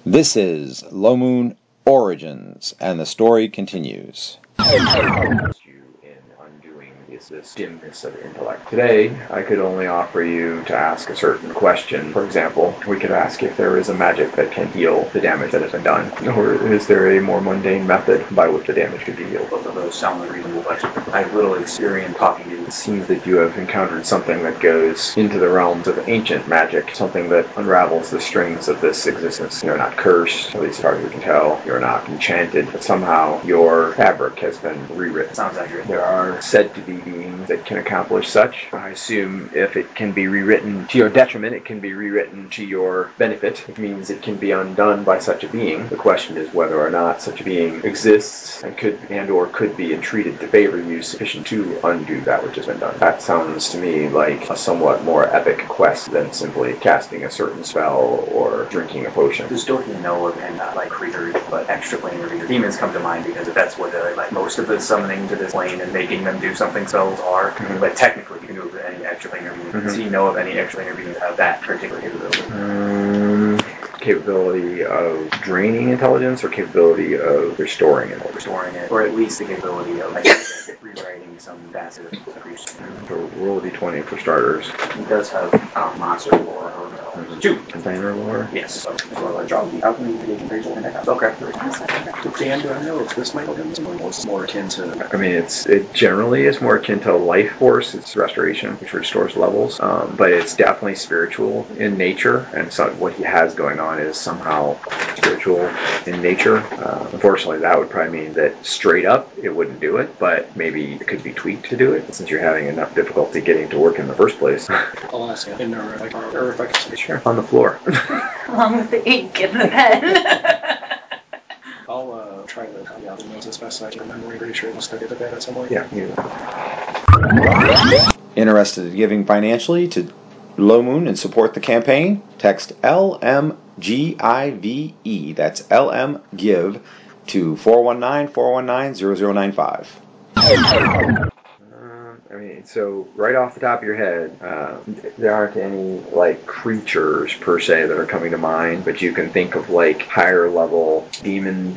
This is Low Moon Origins, and the story continues. In undoing this dimness of intellect. Today, I could only offer you to ask a certain question. For example, we could ask if there is a magic that can heal the damage that has been done, or is there a more mundane method by which the damage could be healed? Both of those sound like reasonable questions. I have little experience talking to you. It seems that you have encountered something that goes into the realms of ancient magic, something that unravels the strings of this existence. You're not cursed, at least as far as we can tell. You're not enchanted, but somehow your fabric has been rewritten. Sounds accurate. There are said to be beings that can accomplish such. I assume if it can be rewritten to your detriment, it can be rewritten to your benefit. It means it can be undone by such a being. The question is whether or not such a being exists and could be entreated to favor you sufficient to undo that which has been done. That sounds to me like a somewhat more epic quest than simply casting a certain spell or drinking a potion. Does Dorothy know of any creatures, but extraplanar creatures? Demons come to mind because that's what most of the summoning to this plane and making them do something spells are. Mm-hmm. But technically, you can do it with any extraplanar being. Mm-hmm. Does he know of any extraplanar beings that have that particular capability? Capability of draining intelligence or capability of restoring it? Restoring it, or at least the capability of rewriting some facet of the creature. So roll a d20 for starters. He does have monster lore or 2. Container lore? Yes. So drop the alchemy, mitigation, appraisal, and echo. Okay. Dan, do I know if this might be more akin to... I mean, it generally is more akin to life force. It's restoration, which restores levels. But it's definitely spiritual in nature, and so what he has going on is somehow spiritual in nature. Unfortunately, that would probably mean that straight up it wouldn't do it, but maybe it could be tweaked to do it, since you're having enough difficulty getting to work in the first place. I'll ask you, or if I can say sure. On the floor. Along with the ink and the pen. I'll try to copy out the notes as best as I can. I'm pretty sure it'll stuck at the bed at some point. Yeah. Interested in giving financially to Low Moon and support the campaign? Text LMGIVE, that's LMGIVE, to 419-419-0095. So right off the top of your head, there aren't any creatures per se that are coming to mind, but you can think of higher level daemon,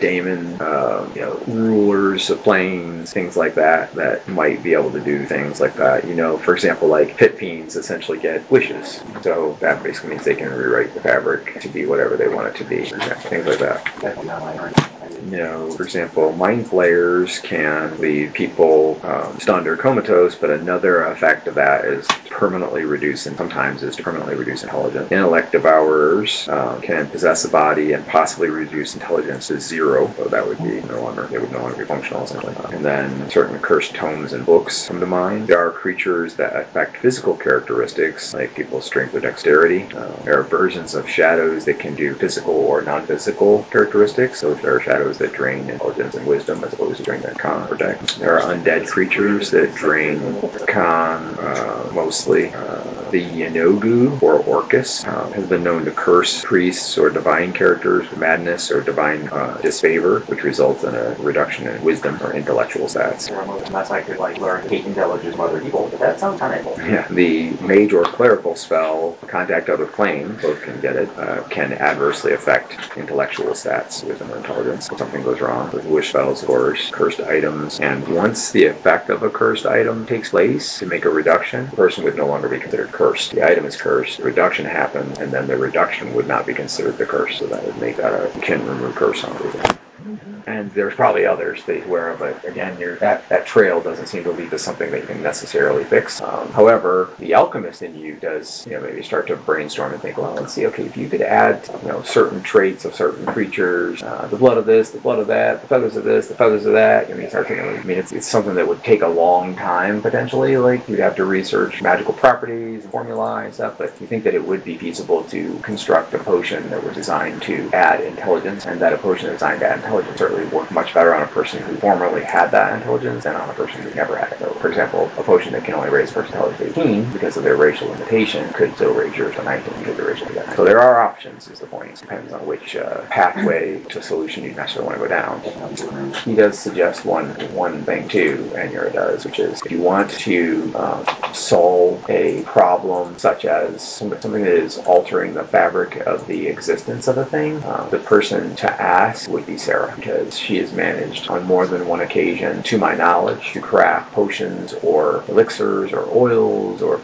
rulers of planes, things like that might be able to do things like that. For example, pit fiends essentially get wishes, so that basically means they can rewrite the fabric to be whatever they want it to be. Things like that. For example, mind flayers can leave people stunned or comatose, but another effect of that is permanently reduce, and sometimes is to permanently reduce intelligence. Intellect devourers can possess a body and possibly reduce intelligence to 0, so that would be they would no longer be functional essentially. And then certain cursed tomes and books come to mind. There are creatures that affect physical characteristics, like people's strength or dexterity. There are versions of shadows that can do physical or non-physical characteristics, so there are shadows that drain intelligence and wisdom as opposed to drain that con or dex. There are undead creatures that drain con mostly. The Yenogu, or Orcus, has been known to curse priests or divine characters with madness or divine disfavor, which results in a reduction in wisdom or intellectual stats. Unless I could learn hate intelligence from other people, but that sounds kind of cool. Yeah, the mage or clerical spell, Contact Other Plane, both can get it, can adversely affect intellectual stats, wisdom or intelligence. If something goes wrong with wish spells, of course, cursed items, and once the effect of a cursed item takes place to make a reduction, the person would no longer be considered cursed. The item is cursed, the reduction happens, and then the reduction would not be considered the curse, so that would make that a can remove curse on everything. And there's probably others that he's aware of, but again, that trail doesn't seem to lead to something that you can necessarily fix. However, the alchemist in you does, maybe start to brainstorm and think, well, let's see, okay, if you could add, certain traits of certain creatures, the blood of this, the blood of that, the feathers of this, the feathers of that, you start thinking, it's something that would take a long time, potentially, you'd have to research magical properties and formulae and stuff, but you think that it would be feasible to construct a potion that was designed to add intelligence, and that a potion designed to add intelligence certainly necessarily work much better on a person who formerly had that intelligence than on a person who never had it. So, for example, a potion that can only raise a person's intelligence to 18 because of their racial limitation could still raise yours to 19 because of their racial limitation. So there are options, is the point. It depends on which pathway to solution you necessarily want to go down. He does suggest one thing too, and Yura does, which is if you want to solve a problem such as something that is altering the fabric of the existence of a thing, the person to ask would be Sarah, because she has managed on more than one occasion, to my knowledge, to craft potions or elixirs or oils or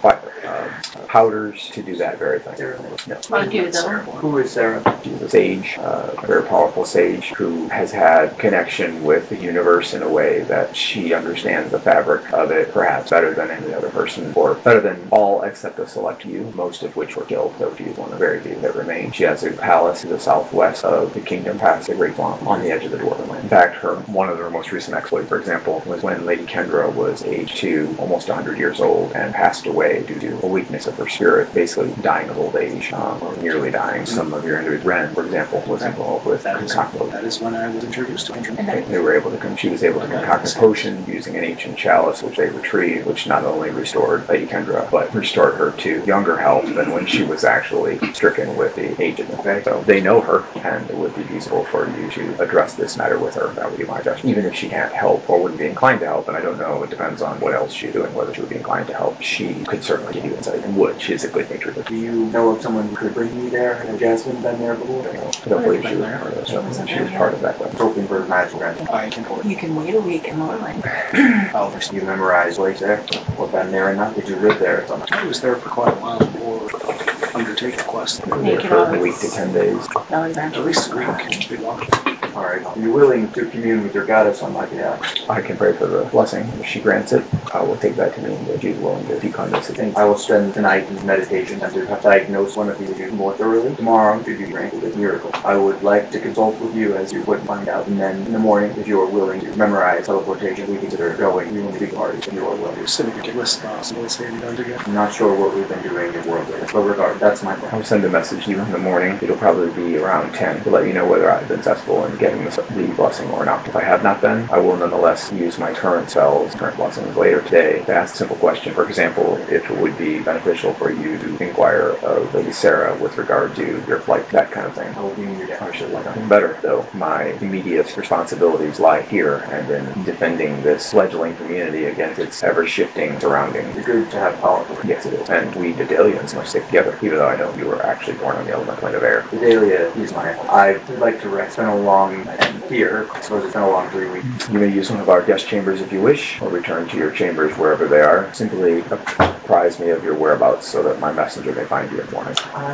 powders to do that very thing. Thank you, though. Who is Sarah? She's a sage, a very powerful sage who has had connection with the universe in a way that she understands the fabric of it perhaps better than any other person, or better than all except a select few, most of which were killed, though she is one of the very few that remain. She has a palace to the southwest of the kingdom past the Great Swamp on the edge of the Dwarven Land. In fact, one of her most recent exploits, for example, was when Lady Kendra was aged 2, almost 100 years old, and passed away due to a weakness of her spirit, basically dying of old age, or nearly dying. Some of your individuals, Ren, for example, was involved with Kaklo. That is when I was introduced to Kendra. They were able to, she was able to concoct a potion using an ancient chalice, which they retrieved, which not only restored Lady Kendra, but restored her to younger health than when she was actually stricken with the aged. Okay? So they know her, and it would be feasible for you to address this matter with her. That would be my suggestion. Even if she can't help or wouldn't be inclined to help, and I don't know, it depends on what else she's doing, whether she would be inclined to help. She could certainly give you insight, and would. She is a good natured. Do you know of someone who could bring me there? Has Jasmine been there before? I don't believe she was part of that. She was part of that. Hoping for magic. I can go. You can wait a week in Lorelei. I'll first. You memorized place there? Or been there enough? Did you live there? I was there for quite a while before undertaking the quest. There for a week to 10 days. At least a week. It should be long. Alright. Are you willing to commune with your goddess on my behalf? I can pray for the blessing. If she grants it, I will take that to mean that she's willing to fecund this. I will spend tonight in meditation and to have diagnosed one of you more thoroughly. Tomorrow, should you grant this miracle, I would like to consult with you as you would find out. And then in the morning, if you are willing to memorize teleportation, we consider going. We will be parties if you are willing. So we could list what's being done together. I'm not sure what we've been doing in world lately, but regard, that's my plan. I'll send a message to you in the morning. It'll probably be around 10 to let you know whether I've been successful in getting the blessing or not. If I have not been, I will nonetheless use my current blessings later today to ask a simple question. For example, if it would be beneficial for you to inquire of Lady Sarah with regard to your flight, that kind of thing. I will be in your debt. I should like nothing better, though. My immediate responsibilities lie here and in defending this fledgling community against its ever-shifting surroundings. It's good to have power. Yes, it is. And we Dedalians must stick together, even though I know you were actually born on the element plane of air. Dedalia is my uncle. I'd like to rest. It's been a long here. I suppose it's been a long 3 weeks. You may use one of our guest chambers if you wish, or return to your chambers wherever they are. Simply apprise me of your whereabouts so that my messenger may find you in the morning.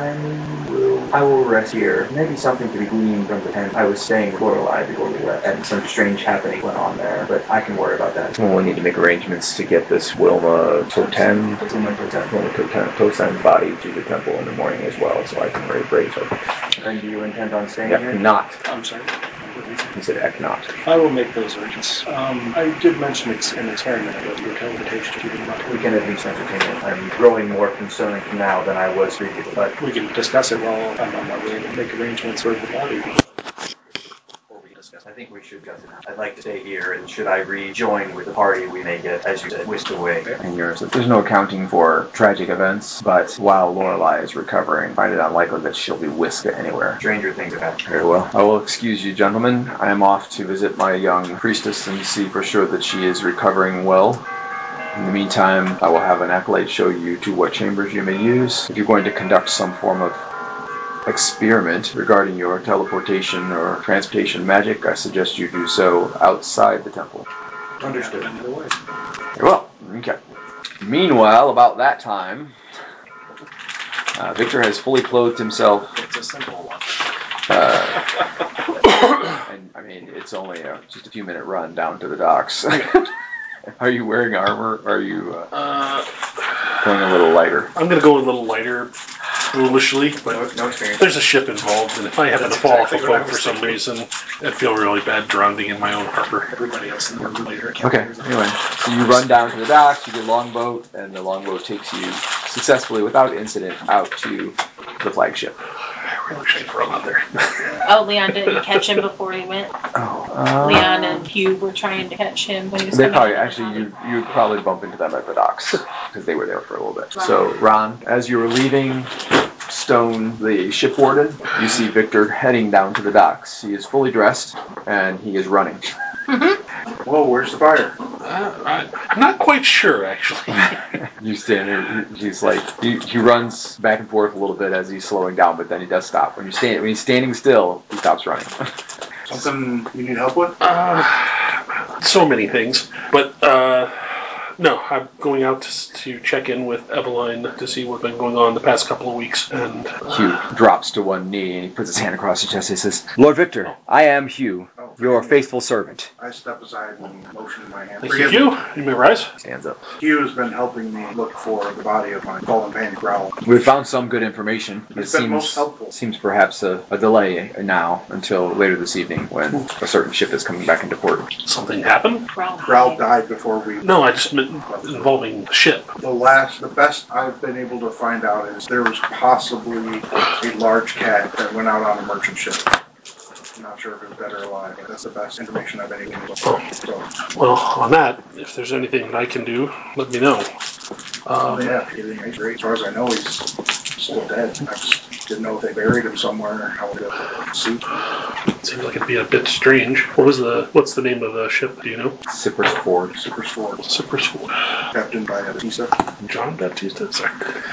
I will rest here. Maybe something to be gleaned from the tent. I was staying with Lorelei before we left, and some strange happening went on there, but I can worry about that. We'll need to make arrangements to get this Wilma Toten body to the temple in the morning as well, so I can raise her. And do you intend on staying here? Not. I'm sorry. He said Eknot. I will make those arrangements. I did mention it's an experiment with your teleportation. If you didn't want We can at least entertain it. I'm growing more concerned now than I was previously, but we can discuss it while I'm on my way to make arrangements for the body. I think we should discuss it. I'd like to stay here, and should I rejoin with the party, we may get, as you said, whisked away. And yours. There's no accounting for tragic events, but while Lorelei is recovering, I find it unlikely that she'll be whisked anywhere. Stranger things have happened. Very well. I will excuse you, gentlemen. I am off to visit my young priestess and see for sure that she is recovering well. In the meantime, I will have an acolyte show you to what chambers you may use. If you're going to conduct some form of experiment regarding your teleportation or transportation magic, I suggest you do so outside the temple. Understood. Very well. Okay. Meanwhile, about that time, Victor has fully clothed himself. It's a simple one. And I mean, it's only just a few minute run down to the docks. Are you wearing armor? Or are you going a little lighter? I'm going to go a little lighter, foolishly, but No experience. there's a ship involved, and if I happen to fall off a boat for some reason, I'd feel really bad drowning in my own harbor. Everybody else in the room later. Okay, anyway, so you run down to the docks, you get a longboat, and the longboat takes you successfully, without incident, out to the flagship. I wish I'd thrown out there. Oh, Leon didn't catch him before he went. Leon and Hugh were trying to catch him when he was They coming probably out of actually the you would probably bump into them at the docks because they were there for a little bit. So Ron, as you were leaving Stone, the ship warden, you see Victor heading down to the docks. He is fully dressed and he is running. Whoa, where's the fire? I'm not quite sure, actually. You stand there. He's like he runs back and forth a little bit as he's slowing down, but then he does stop. When he's standing still, he stops running. Something you need help with? So many things, but no, I'm going out to check in with Eveline to see what's been going on the past couple of weeks. And Hugh drops to one knee and he puts his hand across his chest. He says, "Lord Victor, I am Hugh, your faithful servant." I step aside and motion my hand. thank you, Hugh. You may rise. Stands up. Hugh has been helping me look for the body of my fallen pain Growl. We've found some good information. It It's been most helpful. seems perhaps a delay now until later this evening when a certain ship is coming back into port. Something happened? Growl died before we... No, I just meant involving the ship. The best I've been able to find out is there was possibly a large cat that went out on a merchant ship. I'm not sure if it was dead or alive, but that's the best information I've been able to get. So, Well, on that, if there's anything that I can do, let me know. yeah, he's great. As far as I know, he's still dead. I just didn't know if they buried him somewhere or how to see. Seems like it'd be a bit strange. What's the name of the ship? Do you know? Cyprus Ford. Super Sport, Cyprus. captained by Batista. John Baptista? Sorry.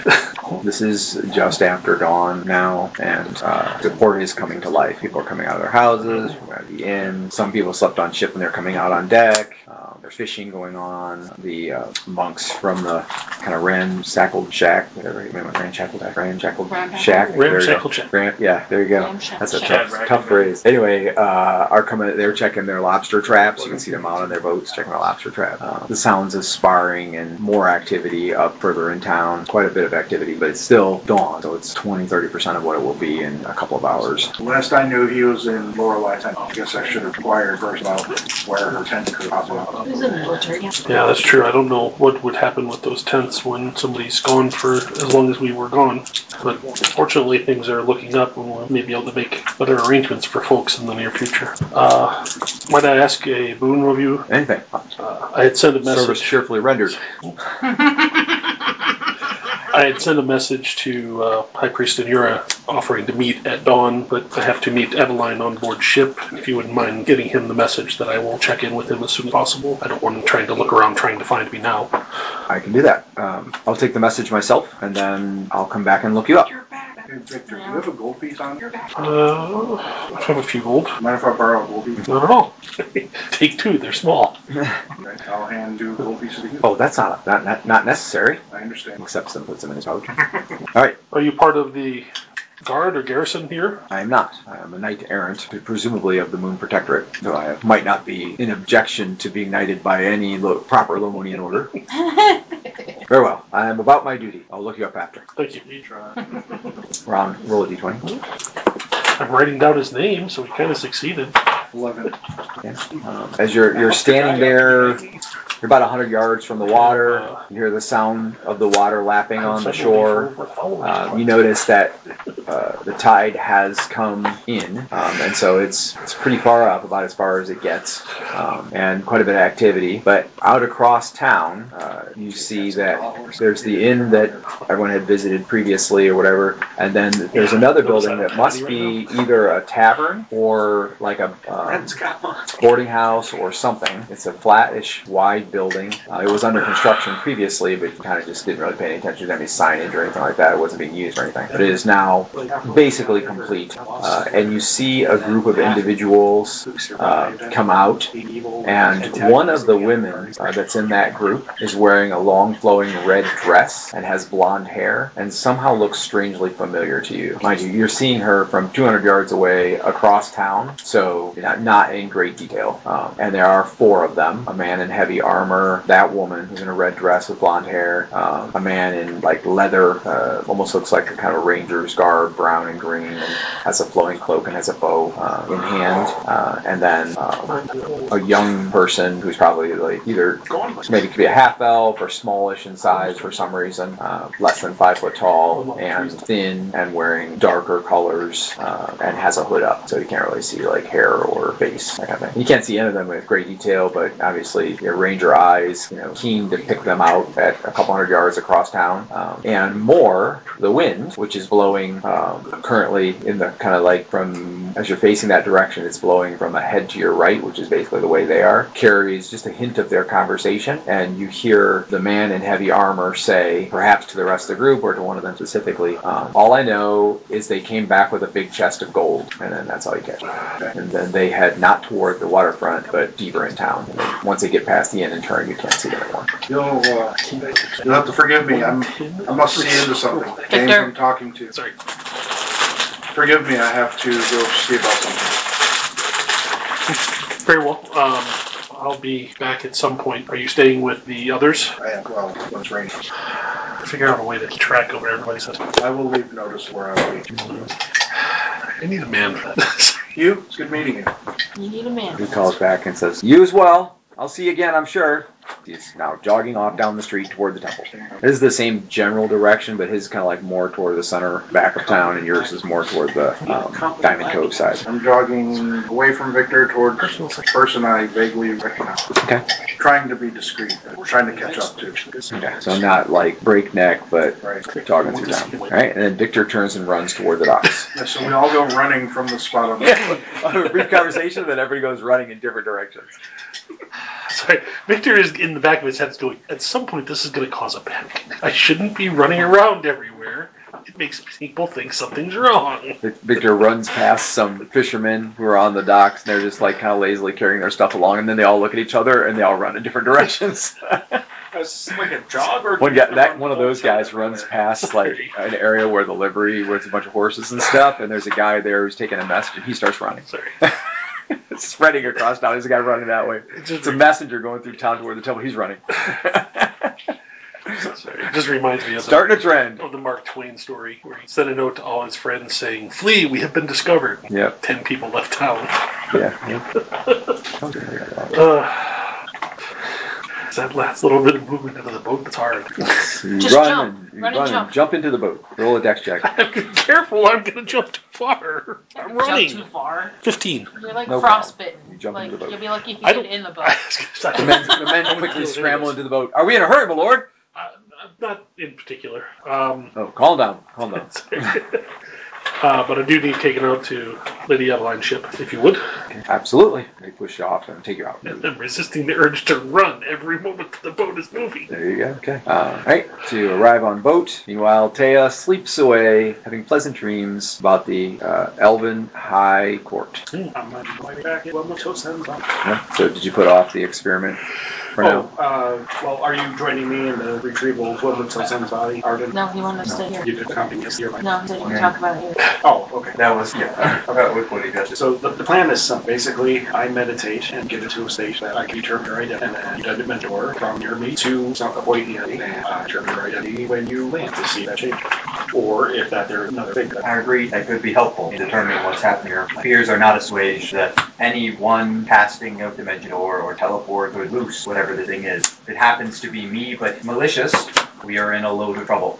This is just after dawn now, and the port is coming to life. People are coming out of their houses, from out of the inn. Some people slept on ship and they're coming out on deck. There's fishing going on. The monks from the kind of ramshackled shack, whatever you mean, ramshackled shack. Ramshackled shack. Yeah, there you go. Ramshackled That's a shack. tough phrase. Anyway, are coming. They're checking their lobster traps. You can see them out on their boats checking their lobster trap. The sounds of sparring and more activity up further in town. Quite a bit of activity, but it's still dawn, so it's 20-30% of what it will be in a couple of hours. Last I knew, he was in Lorelei tent. I guess I should have inquired first about where her tent could pop up. He was in the military. Yeah, that's true. I don't know what would happen with those tents when somebody's gone for as long as we were gone. But fortunately, things are looking up and we'll maybe be able to make better arrangements for folks in the near future. Might I ask a boon of you? Anything. I had sent a message. Service cheerfully rendered. I had sent a message to High Priest Inura offering to meet at dawn, but I have to meet Eveline on board ship. If you wouldn't mind getting him the message that I will check in with him as soon as possible. I don't want him trying to look around trying to find me now. I can do that. I'll take the message myself, and then I'll come back and look you up. Hey, Victor, do you have a gold piece on you? I have a few gold. Mind if I borrow a gold piece? Not at all. Take two, they're small. Okay, I'll hand you gold pieces to you. Oh, that's not necessary. I understand. Accepts them, puts them in his pouch. All right. Are you part of the guard or garrison here? I am not. I am a knight errant, presumably of the Moon Protectorate, though I might not be in objection to being knighted by any proper Lomonian order. Very well. I am about my duty. I'll look you up after. Thank you. Ron, roll a d20. I'm writing down his name, so he kind of succeeded. 11. Yeah. As you're standing there, you're about 100 yards from the water. You hear the sound of the water lapping on the shore. You notice that the tide has come in, and so it's pretty far up, about as far as it gets, and quite a bit of activity. But out across town, you see that there's the inn that everyone had visited previously or whatever, and then there's another building that must be either a tavern or like a boarding house or something. It's a flattish, wide building. It was under construction previously, but you kind of just didn't really pay any attention to any signage or anything like that. It wasn't being used or anything. But it is now basically complete. And you see a group of individuals come out, and one of the women that's in that group is wearing a long flowing red dress and has blonde hair and somehow looks strangely familiar to you. Mind you, you're seeing her from 200 yards away across town, so not in great detail. And there are 4 of them: a man in heavy armor, that woman who's in a red dress with blonde hair, a man in like leather, almost looks like a kind of ranger's garb, brown and green, and has a flowing cloak and has a bow in hand, and then a young person who's probably like either maybe could be a half elf or smallish in size for some reason, less than 5 foot tall and thin and wearing darker colors, and has a hood up, so you can't really see like hair or face, that kind of thing. You can't see any of them with great detail, but obviously your ranger eyes, keen to pick them out at a couple hundred yards across town. And more, the wind, which is blowing currently in the kind of like from, as you're facing that direction, it's blowing from ahead to your right, which is basically the way they are, carries just a hint of their conversation, and you hear the man in heavy armor say, perhaps to the rest of the group or to one of them specifically, all I know is they came back with a big chest of gold, and then that's all you catch. And then they head not toward the waterfront, but deeper in town. And then once they get past the inn and turn, you can't see them anymore. You'll have to forgive me. I must see into something. James, I'm talking to. Sorry. Forgive me. I have to go see about something. Very well. I'll be back at some point. Are you staying with the others? I am. Well, when it's raining. Figure out a way to track over everybody says. I will leave notice where I will be. I need a man for this. You? It's good meeting you. You need a man. He calls back and says, "You as well. I'll see you again, I'm sure." He's now jogging off down the street toward the temple. This is the same general direction, but his is kind of like more toward the center back of town, and yours is more toward the Diamond Cove side. I'm jogging away from Victor toward the person I vaguely recognize. Okay. Trying to be discreet, trying to catch up to. Okay. So not like breakneck, but Right. jogging through town. All right, and then Victor turns and runs toward the docks. Yeah, so we all go running from the spot on the A brief conversation, then everybody goes running in different directions. Sorry, Victor is in the back of his head going, at some point this is going to cause a panic. I shouldn't be running around everywhere. It makes people think something's wrong. Victor runs past some fishermen who are on the docks, and they're just like kind of lazily carrying their stuff along, and then they all look at each other and they all run in different directions. It's like a jog or One of those guys runs past like an area where the livery, where it's a bunch of horses and stuff, and there's a guy there who's taking a message, and he starts running. Sorry. It's spreading across town. There's a guy running that way. It's a messenger going through town toward the temple. He's running. Sorry. It just reminds me of Starting a trend. of the Mark Twain story where he sent a note to all his friends saying, "Flee, we have been discovered." Yep. 10 people left town. Yeah. It's that last little bit of movement out of the boat that's hard. Just jump. Run and jump into the boat. Roll a dex check. Careful, I'm going to jump too far. I'm running. Jump too far. 15. You're like No frostbitten. You jump into the boat. You'll be lucky if you I get don't- in the boat. The men quickly scramble into the boat. Are we in a hurry, my lord? Not in particular. Oh, calm down. Calm down. But I do need taken out to Lady Adeline's ship, if you would. Absolutely. They push you off and take you out. I'm resisting the urge to run every moment the boat is moving. There you go. Okay. Alright, so you arrive on boat. Meanwhile, Taya sleeps away, having pleasant dreams about the Elven High Court. I'm going back in Wematosen's. Yeah. So did you put off the experiment for now? Well, are you joining me in the retrieval of Wematosen's body, Arden? No, he wanted to stay here. You could accompany us here. No, he said you can talk about it here. Oh, okay. That was, yeah, about what he does. So the plan is simple. Basically, I meditate and get into a state that I can determine your identity, and then you get a mentor from your me to some point in the and determine your identity when you land to see that change. Or if that there's another thing that I agree. That could be helpful in determining what's happening here. My fears are not assuaged that any one casting of Dimension or teleport could loose whatever the thing is. If it happens to be me, but malicious, we are in a load of trouble.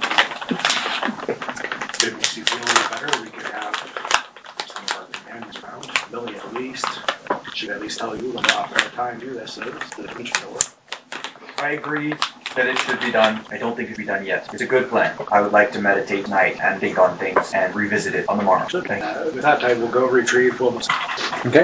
if makes you feel any better, we could have some of our companions around. Lily at least. She could at least tell you when the optimal time to do this is the Dimension Door. I agree that it should be done. I don't think it should be done yet. It's a good plan. I would like to meditate tonight and think on things and revisit it on the morrow. With that time, we'll go retrieve Wilma's. Okay.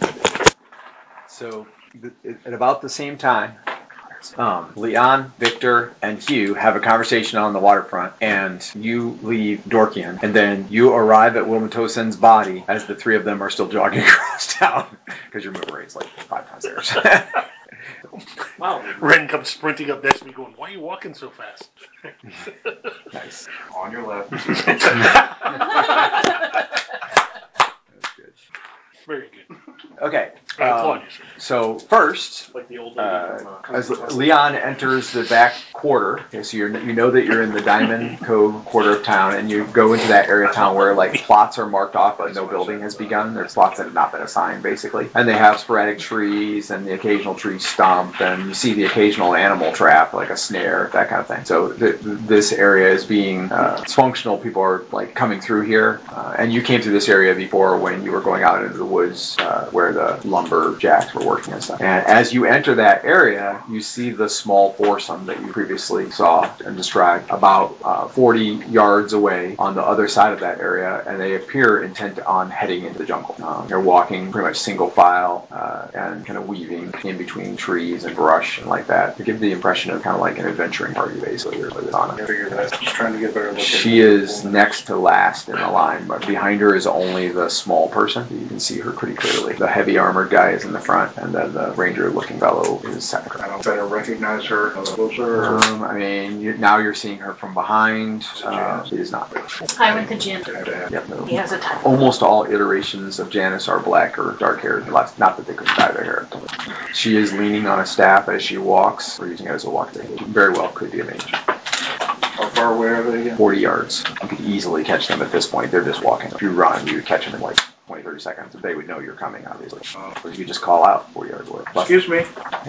So, at about the same time, Leon, Victor, and Hugh have a conversation on the waterfront, and you leave Dorkian, and then you arrive at Wematosen's body as the three of them are still jogging across town, because your move rate's like 5 times theirs. Wow. Ren comes sprinting up next to me going, "Why are you walking so fast?" Nice. On your left. That's good. Very good. Okay. I applaud you, sir. So first, Like the old lady from, as Leon enters the back quarter, okay, so you know that you're in the Diamond Cove quarter of town, and you go into that area of town where like plots are marked off, but no building has begun. There's plots that have not been assigned, basically, and they have sporadic trees and the occasional tree stump, and you see the occasional animal trap, like a snare, that kind of thing. So this area is being it's functional. People are like coming through here, and you came through this area before when you were going out into the woods where the lumberjacks were working and stuff. And as you enter that area, you see the small foursome that you previously saw and described about 40 yards away on the other side of that area, and they appear intent on heading into the jungle. They're walking pretty much single file and kind of weaving in between trees and brush and like that to give the impression of kind of like an adventuring party, basically. I figured that. Just trying to get a better look at She is next to last in the line, but behind her is only the small person. You can see her pretty clearly. The heavy armored guy is in the front, and then the ranger-looking fellow is second. I don't better recognize her closer. I mean, now you're seeing her from behind. She is not. I went to Jim. Yep, no. He has a type. Almost all iterations of Janice are black or dark-haired. Not that they couldn't dye their hair. She is leaning on a staff as she walks, or using it as a walk stick. Very well could be a mage. How far away are they again? 40 yards. You could easily catch them at this point. They're just walking. If you run, you would catch them in like 20, 30 seconds. They would know you're coming, obviously. Or you could just call out 40 yards away. Excuse me.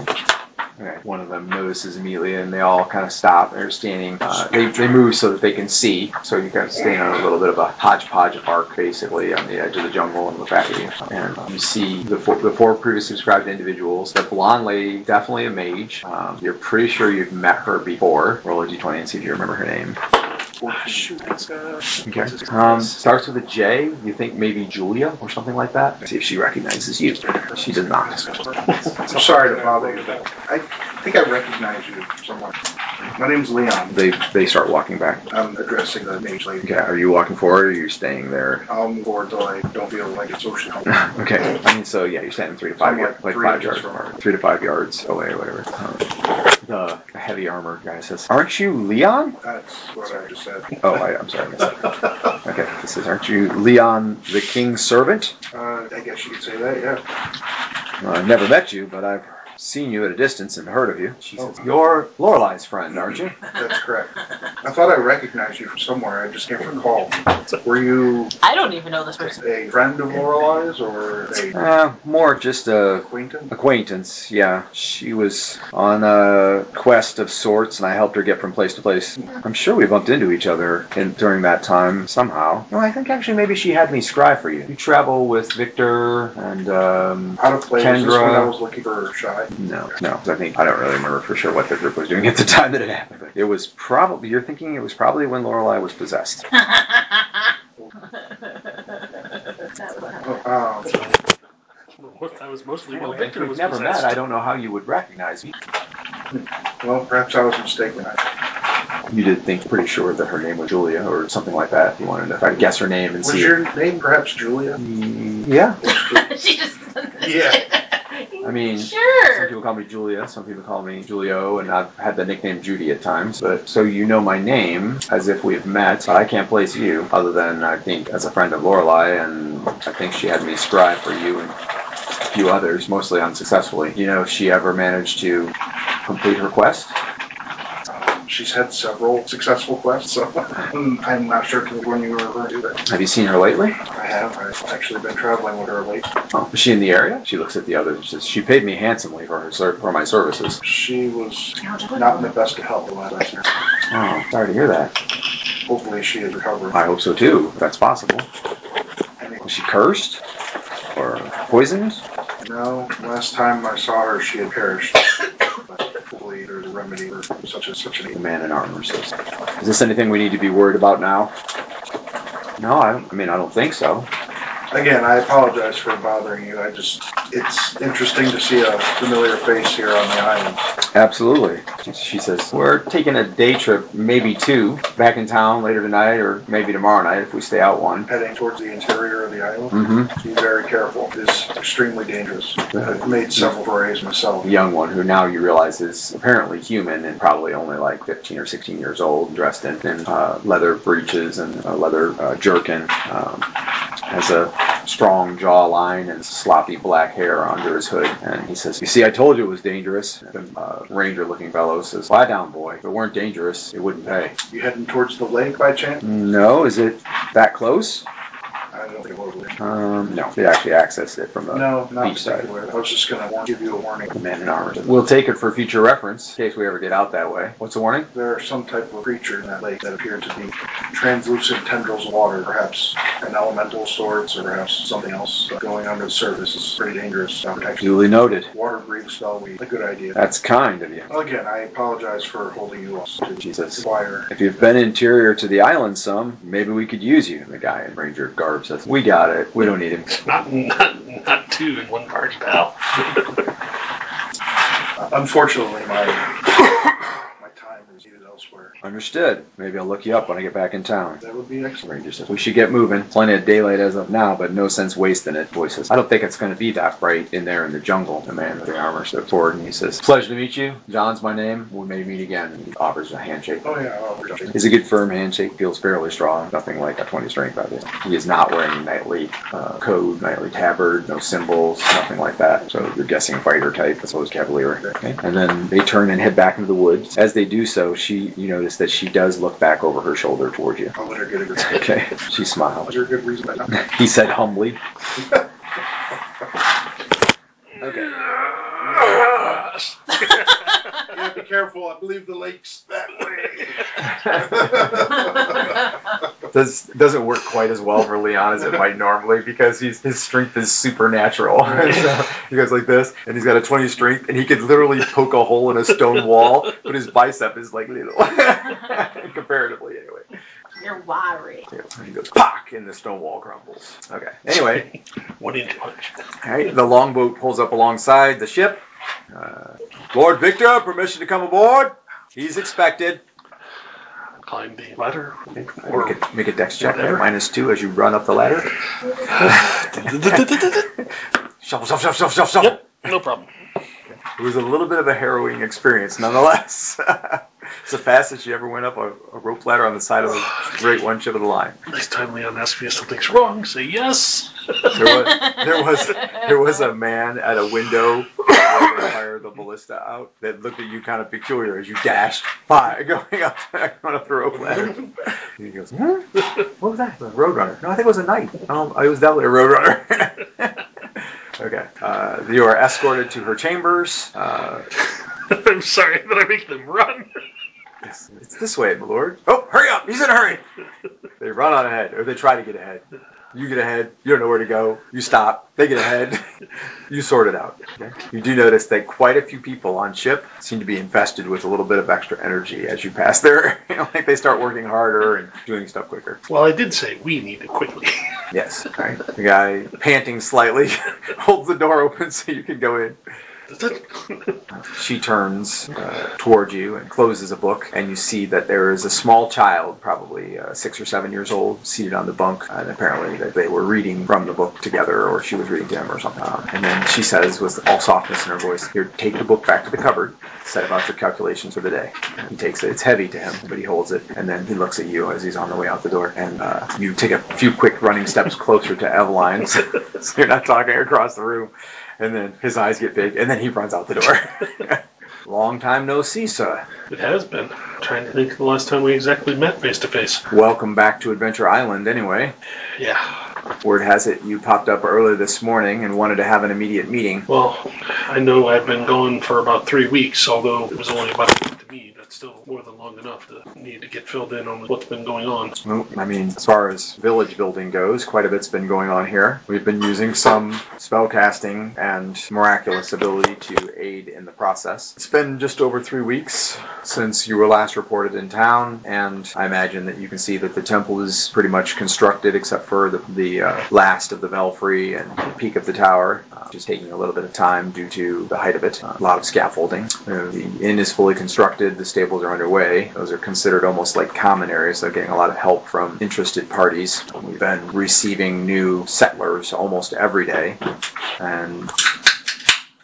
Okay. One of them notices immediately, and they all kind of stop. They're standing. They move so that they can see. So you kind of stand on a little bit of a hodgepodge of bark, basically, on the edge of the jungle and look back at you. And you see the four previously described individuals. The blonde lady, definitely a mage. You're pretty sure you've met her before. Roll a d20 and see if you remember her name. shoot, that's Okay. Starts with a J. You think maybe Julia or something like that. See if she recognizes you. She does not. I'm sorry to bother you, but I think I recognize you somewhere. My name's Leon. They start walking back. I'm addressing the mage lady. Okay. Are you walking forward or are you staying there? I'll move forward till I don't feel like it's social. Okay. I mean, so yeah, you're standing 3 to 5 yards, like 5 yards from her. 3 to 5 yards away, or whatever. The heavy armor guy says, "Aren't you Leon?" That's what I just said. Oh, I'm sorry. I missed it. Okay. This says, "Aren't you Leon, the king's servant?" I guess you could say that, yeah. Well, I've never met you, but I've seen you at a distance and heard of you. She says, "You're Lorelei's friend, aren't you?" That's correct. I thought I recognized you from somewhere. I just can't recall. Were you I don't even know this person. a friend of Lorelei's or a More just a acquaintance? acquaintance, yeah. She was on a quest of sorts, and I helped her get from place to place. I'm sure we bumped into each other during that time somehow. No, I think actually maybe she had me scry for you. You travel with Victor and Out of place. Is this Kendra. when I was looking for Shy? No. I don't really remember for sure what the group was doing at the time that it happened. But it was probably, you're thinking it was probably when Lorelei was possessed. That was mostly Well, when if Victor we've was never possessed. met, I don't know how you would recognize me. Well, perhaps I was mistaken. You did think pretty sure that her name was Julia or something like that. You wanted to try to guess her name and Was see. your name perhaps Julia? Yeah. She just. Yeah. I mean, some Sure. people call me Julia, some people call me Julio, and I've had the nickname Judy at times. But so you know my name as if we've met, but I can't place you other than I think as a friend of Lorelei, and I think she had me scribe for you and a few others, mostly unsuccessfully. You know if she ever managed to complete her quest? She's had several successful quests, so I'm not sure to when you were referring to that. Have you seen her lately? I have. I've actually been traveling with her lately. Oh, is she in the area? She looks at the others and says, "She paid me handsomely for for my services." She was not in the best of health the last I saw her. Oh, sorry to hear that. Hopefully she is recovering. I hope so too, if that's possible. Was she cursed? Or poisoned? No, last time I saw her, she had perished. But hopefully there's a remedy for such The an man in armor says, "Is this anything we need to be worried about now?" No, I don't think so. Again, I apologize for bothering you. It's interesting to see a familiar face here on the island. Absolutely. She says, "We're taking a day trip, maybe 2, back in town later tonight or maybe tomorrow night if we stay out one." Heading towards the interior of the island. Mm-hmm. Be very careful. It is extremely dangerous. I've made several forays myself. The young one, who now you realize is apparently human and probably only like 15 or 16 years old, dressed in leather breeches and a leather jerkin, has a strong jawline and sloppy black hair under his hood. And he says, "You see, I told you it was dangerous." The ranger-looking fellow says, "Lie down, boy. If it weren't dangerous, it wouldn't pay." You heading towards the lake by chance? No, is it that close? I don't think it was. No. They actually accessed it from the No, not beach side. particularly. I was just going to give you a warning. Man in armor. We'll take it for future reference in case we ever get out that way. What's the warning? There's some type of creature in that lake that appeared to be translucent tendrils of water, perhaps an elemental of sorts, or perhaps something else going under the surface. Is pretty dangerous. Duly noted. Water breathe spell would be a good idea. That's kind of you. Well, again, I apologize for holding you up to Jesus. inquire. If you've been interior to the island some, maybe we could use you. The guy in Ranger garb says, "We got it. We don't need him." Not two in one party, pal. Unfortunately, my time is needed elsewhere. Understood. Maybe I'll look you up when I get back in town. That would be excellent. Ranger says, "We should get moving. Plenty of daylight as of now, but no sense wasting it." Boy says, "I don't think it's going to be that bright in there in the jungle." The man with the armor steps forward and he says, "Pleasure to meet you. John's my name. We may meet again." And he offers a handshake. Oh, yeah. Oh, It's a good firm handshake. Feels fairly strong. Nothing like a 20 strength out there. He is not wearing knightly code, knightly tabard, no symbols, nothing like that. So you're guessing fighter type as opposed to cavalier. Okay. And then they turn and head back into the woods. As they do so, you notice that she does look back over her shoulder towards you. I'll let her get a good Okay. She smiled. Is there a good reason I don't? He said humbly. Okay. Yeah, be careful. I believe the lake's that way. Doesn't work quite as well for Leon as it might normally because his strength is supernatural. So he goes like this, and he's got a 20 strength, and he could literally poke a hole in a stone wall, but his bicep is like little, comparatively anyway. You're wiry. And he goes, "Pock!" and the stone wall crumbles. Okay. Anyway. 1 inch punch. All right. The longboat pulls up alongside the ship. Lord Victor, permission to come aboard. He's expected. Climb the ladder. Or make a dex check at -2 as you run up the ladder. Shuffle, shuffle, shuffle, shuffle, shuffle. Yep, no problem. It was a little bit of a harrowing experience, nonetheless. It's the fastest you ever went up a rope ladder on the side of a Great One ship of the line. Next time Leon asks me if something's wrong, say yes. There was a man at a window where they fired the ballista out that looked at you kind of peculiar as you dashed by going up the rope ladder. He goes, "What was that? A roadrunner?" "No, I think it was a knight." "Oh, it was definitely a roadrunner." Okay. You are escorted to her chambers. I'm sorry, but I make them run. It's this way, my lord. "Oh, hurry up! He's in a hurry!" They run on ahead, or they try to get ahead. You get ahead. You don't know where to go. You stop. They get ahead. You sort it out. Okay? You do notice that quite a few people on ship seem to be infested with a little bit of extra energy as you pass there. Like they start working harder and doing stuff quicker. Well, I did say we need it quickly. Yes. All right. The guy, panting slightly, holds the door open so you can go in. She turns towards you and closes a book, and you see that there is a small child, probably 6 or 7 years old, seated on the bunk, and apparently that they were reading from the book together, or she was reading to him or something. And then she says, with all softness in her voice, "Here, take the book back to the cupboard, set about your calculations for the day." He takes it. It's heavy to him, but he holds it, and then he looks at you as he's on the way out the door, and you take a few quick running steps closer to Eveline, so you're not talking across the room. And then his eyes get big, and then he runs out the door. Long time no see, sir. It has been. I'm trying to think of the last time we exactly met face to face. Welcome back to Adventure Island, anyway. Yeah. Word has it you popped up early this morning and wanted to have an immediate meeting. Well, I know I've been gone for about 3 weeks, although it was only about a week to me. That's still more than long enough to need to get filled in on what's been going on. Well, I mean, as far as village building goes, quite a bit's been going on here. We've been using some spellcasting and miraculous ability to aid in the process. It's been just over 3 weeks since you were last reported in town, and I imagine that you can see that the temple is pretty much constructed except for the last of the belfry and the peak of the tower, just taking a little bit of time due to the height of it. A lot of scaffolding. The inn is fully constructed. The stables are underway. Those are considered almost like common areas, so getting a lot of help from interested parties. We've been receiving new settlers almost every day, and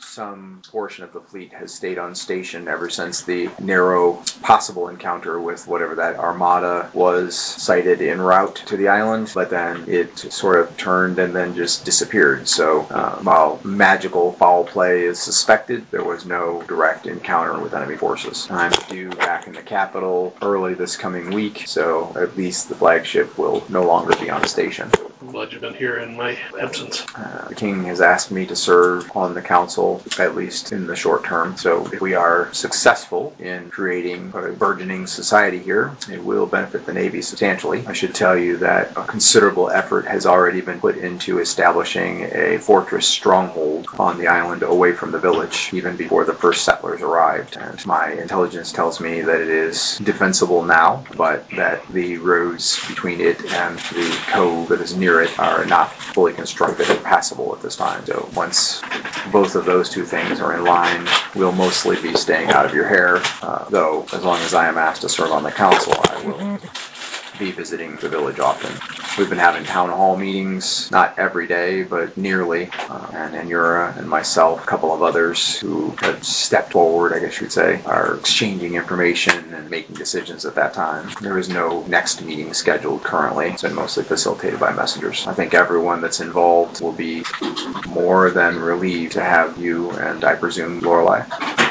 some portion of the fleet has stayed on station ever since the narrow possible encounter with whatever that armada was sighted en route to the island, but then it sort of turned and then just disappeared. So while magical foul play is suspected, there was no direct encounter with enemy forces. I'm due back in the capital early this coming week, so at least the flagship will no longer be on station. I'm glad you've been here in my absence. The king has asked me to serve on the council, at least in the short term. So if we are successful in creating a burgeoning society here, it will benefit the Navy substantially. I should tell you that a considerable effort has already been put into establishing a fortress stronghold on the island away from the village, even before the first settlers arrived. And my intelligence tells me that it is defensible now, but that the roads between it and the cove that is near it are not fully constructed and passable at this time. So once both of those two things are in line, we'll mostly be staying out of your hair, though as long as I am asked to serve on the council, I will be visiting the village often. We've been having town hall meetings, not every day, but nearly, and Anura and myself, a couple of others who have stepped forward, I guess you'd say, are exchanging information and making decisions at that time. There is no next meeting scheduled currently. It's been mostly facilitated by messengers. I think everyone that's involved will be more than relieved to have you and, I presume, Lorelei.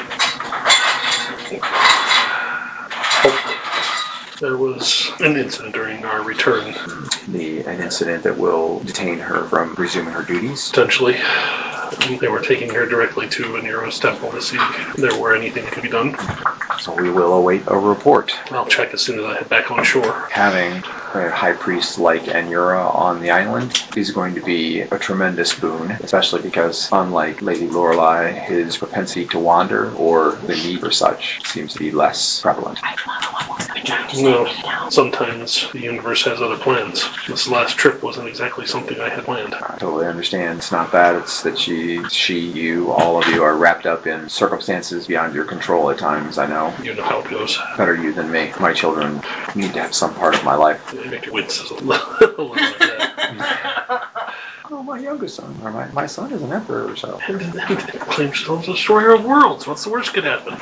There was an incident during our return. An incident that will detain her from resuming her duties. Potentially. They were taking her directly to Anero's temple to see if there were anything that could be done. So we will await a report. I'll check as soon as I head back on shore. Having a high priest like Anura on the island is going to be a tremendous boon, especially because, unlike Lady Lorelei, his propensity to wander or the need for such seems to be less prevalent. No, sometimes the universe has other plans. This last trip wasn't exactly something I had planned. I totally understand. It's not that. It's that you, all of you are wrapped up in circumstances beyond your control at times, I know. You know how it goes. Better you than me. My children need to have some part of my life. They make your winces a little like that. Oh, my youngest son, or my son is an emperor, so. And claims to destroyer of worlds. What's the worst could happen?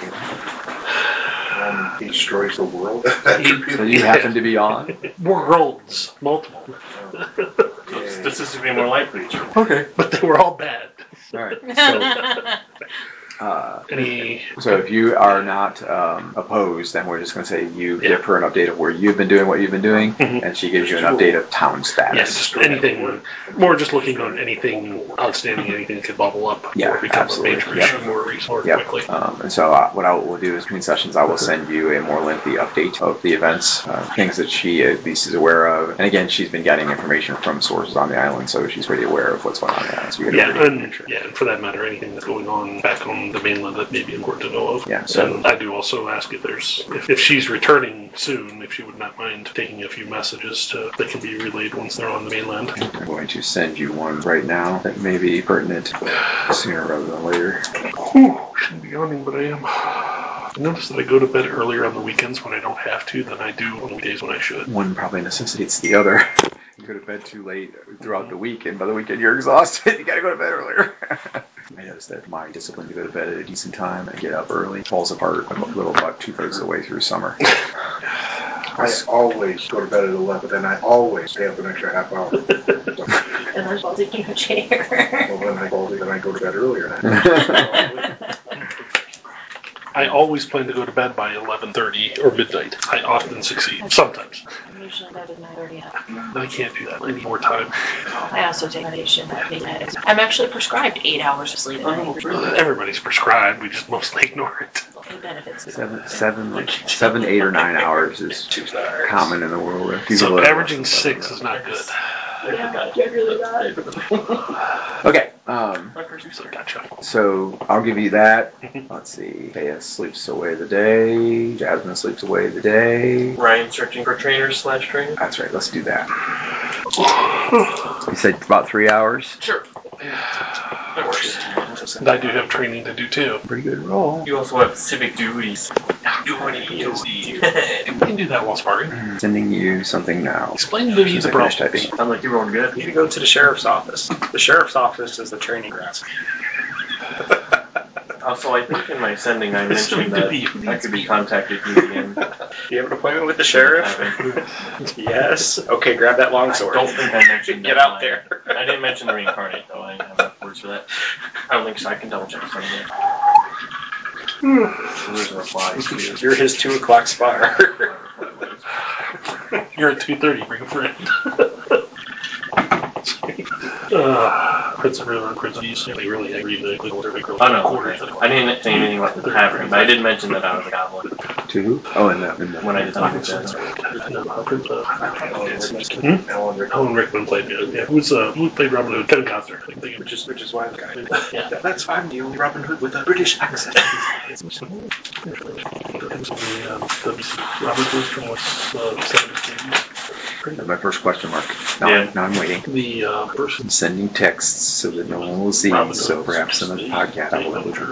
He destroys the world. So you happen to be on? Worlds. Multiple. Statistically more likely. Okay. But they were all bad. All right. So if you are not opposed, then we're just going to say you give her an update of where you've been doing what you've been doing, and she gives you an update of town status. Yes, just anything. More just looking on anything outstanding, anything that could bubble up or become a major issue more quickly. And so what I will do is, between sessions, I will send you a more lengthy update of the events, things that she at least is aware of. And again, she's been getting information from sources on the island, so she's pretty aware of what's going on on the island. So and for that matter, anything that's going on back on the mainland that may be important to know of. Yeah, so and I do also ask if she's returning soon, if she would not mind taking a few messages that can be relayed once they're on the mainland. I'm going to send you one right now that may be pertinent sooner rather than later. Shouldn't be yawning, but I am. I notice that I go to bed earlier on the weekends when I don't have to than I do on the days when I should. One probably necessitates the other. You go to bed too late throughout the week, and by the weekend you're exhausted. You gotta go to bed earlier. I notice that my discipline to go to bed at a decent time and get up early falls apart a little about 2/3 of the way through summer. I always go to bed at 11, and I always stay up an extra half hour. And I'm taking a chair. Well, then I go to bed earlier. I always plan to go to bed by 11:30 or midnight. I often succeed. Sometimes. I'm usually in bed at 9:30. I can't do that. I need more time. I also take medication at midnight. I'm actually prescribed 8 hours of sleep at night. Everybody's prescribed. We just mostly ignore it. It benefits. 7, 8, or 9 hours is common in the world. So averaging 6 is not good. Yeah, you're really not. Okay. Gotcha. So I'll give you that. Let's see. Thea sleeps away the day. Jasmine sleeps away the day. Ryan searching for trainers/trainers. That's right. Let's do that. You said about 3 hours? Sure. That works. And I do have training to do too. Pretty good roll. You also have civic duties. You can do that while sparring. Sending you something now. Explain to me the Finish problem. typing. Sounds like you're rolling good. You need to go to the sheriff's office. The sheriff's office is the training grounds. Also, I think in my sending I mentioned that I could be contacted via DM. Do you have an appointment with the sheriff? Yes. Okay, grab that I longsword. don't think I mentioned Get that out in there. I didn't mention the reincarnate, though. I didn't have enough words for that. I don't think so. I can double check something. There's a reply. You're his 2 o'clock spar. You're at 2:30. Bring a friend. Prince of River, Prince of East, they really agree that they order big girls. Oh, no. I didn't say anything about the tavern, but I did mention that I was a goblin To who? Oh, in the when I did something to Alan Rickman played it. Yeah, who played Robin Hood? Kevin Costner. which is why the guy. Yeah. That's I'm the only Robin Hood with a British accent. The Robin Hood from what's 70s. That's my first question mark. Yeah. Now I'm waiting. The person. I'm sending texts so that no one will see. So perhaps in the podcast I will include.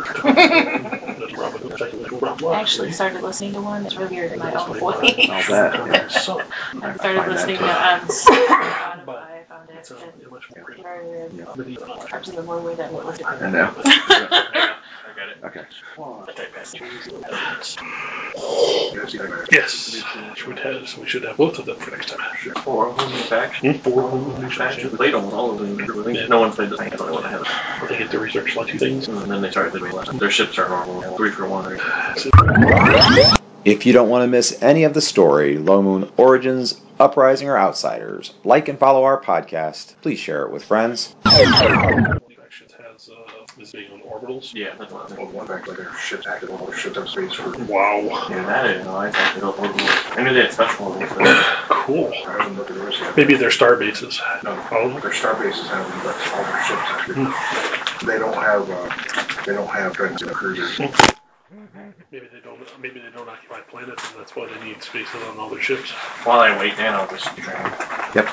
I actually started listening to one that's really weird in my own voice. All that. Yeah. I started listening to Spotify. I found it very parts of the one way that went with it. I know. I got it. Okay. Yes, we should have both of them for next time. 4 whole new factions. 4 whole new Factions. factions. Played almost all of them. Yeah. No one played the thing. I don't know what I have. They get to research like 2 things. And then they started the way left. Their ships are normal. 3 for 1. If you don't want to miss any of the story, Low Moon Origins, Uprising, or Outsiders, like and follow our podcast. Please share it with friends. Factions has is being on orbitals. Yeah, that's what I think. One back later, ships active on ships have space for. Wow. Yeah, that is. No, I thought they don't work. I knew they had special ones for that. Cool. I haven't looked at the rest yet. Maybe they're star bases. No, Oh, their star bases have them, but all their ships actually. They don't have transcendent cruisers. maybe they don't occupy planets, and that's why they need spaces on all their ships. While I wait, Dan, I'll just train. Yep.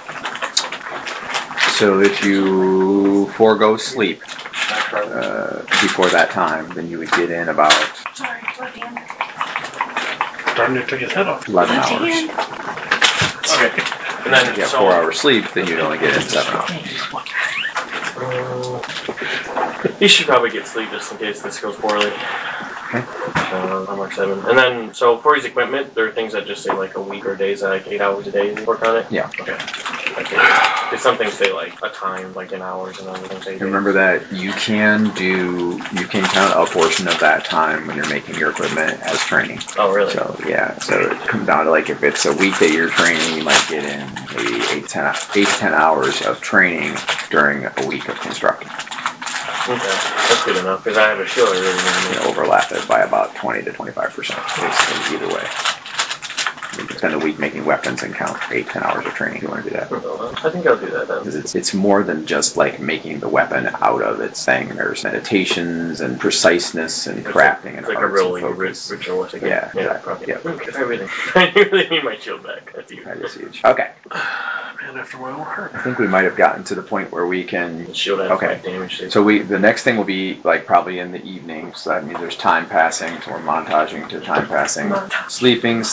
So if you forego sleep before that time, then you would get in about Sorry, left hand. Darn it, took his head off. 11 Left hours. hand. Okay. And then, If you have so, 4 hours sleep, then you'd only get in 7 hours. you should probably get sleep just in case this goes poorly. I'm like 7. And then, so for his equipment, there are things that just say like a week or days, like 8 hours a day you work on it? Yeah. Okay. Because some things say like a time, like in hours, and other things say Remember that you can count a portion of that time when you're making your equipment as training. Oh, really? So yeah, so it comes down to like if it's a week that you're training, you might get in maybe 8 to 10 hours of training during a week of constructing. Okay, that's good enough, because I have a shield I really want to You make. overlap it by about 20 to 25%, basically either way. You can spend a week making weapons and count 8-10 hours of training if you want to do that. I think I'll do that then. Because it's more than just like making the weapon out of its thing. There's meditations and preciseness and crafting and It's like a arts really and focus. ritualistic. Yeah, Yeah, exactly. probably. Yep. Okay, everything. I really need my shield back. That's huge. That is huge. Okay, Man, after a while, we're hurt. I think we might have gotten to the point where we can. The shield has Okay. 5 damage. So the next thing will be like probably in the evening. So that means there's time passing. So we're montaging to time passing. Sleeping.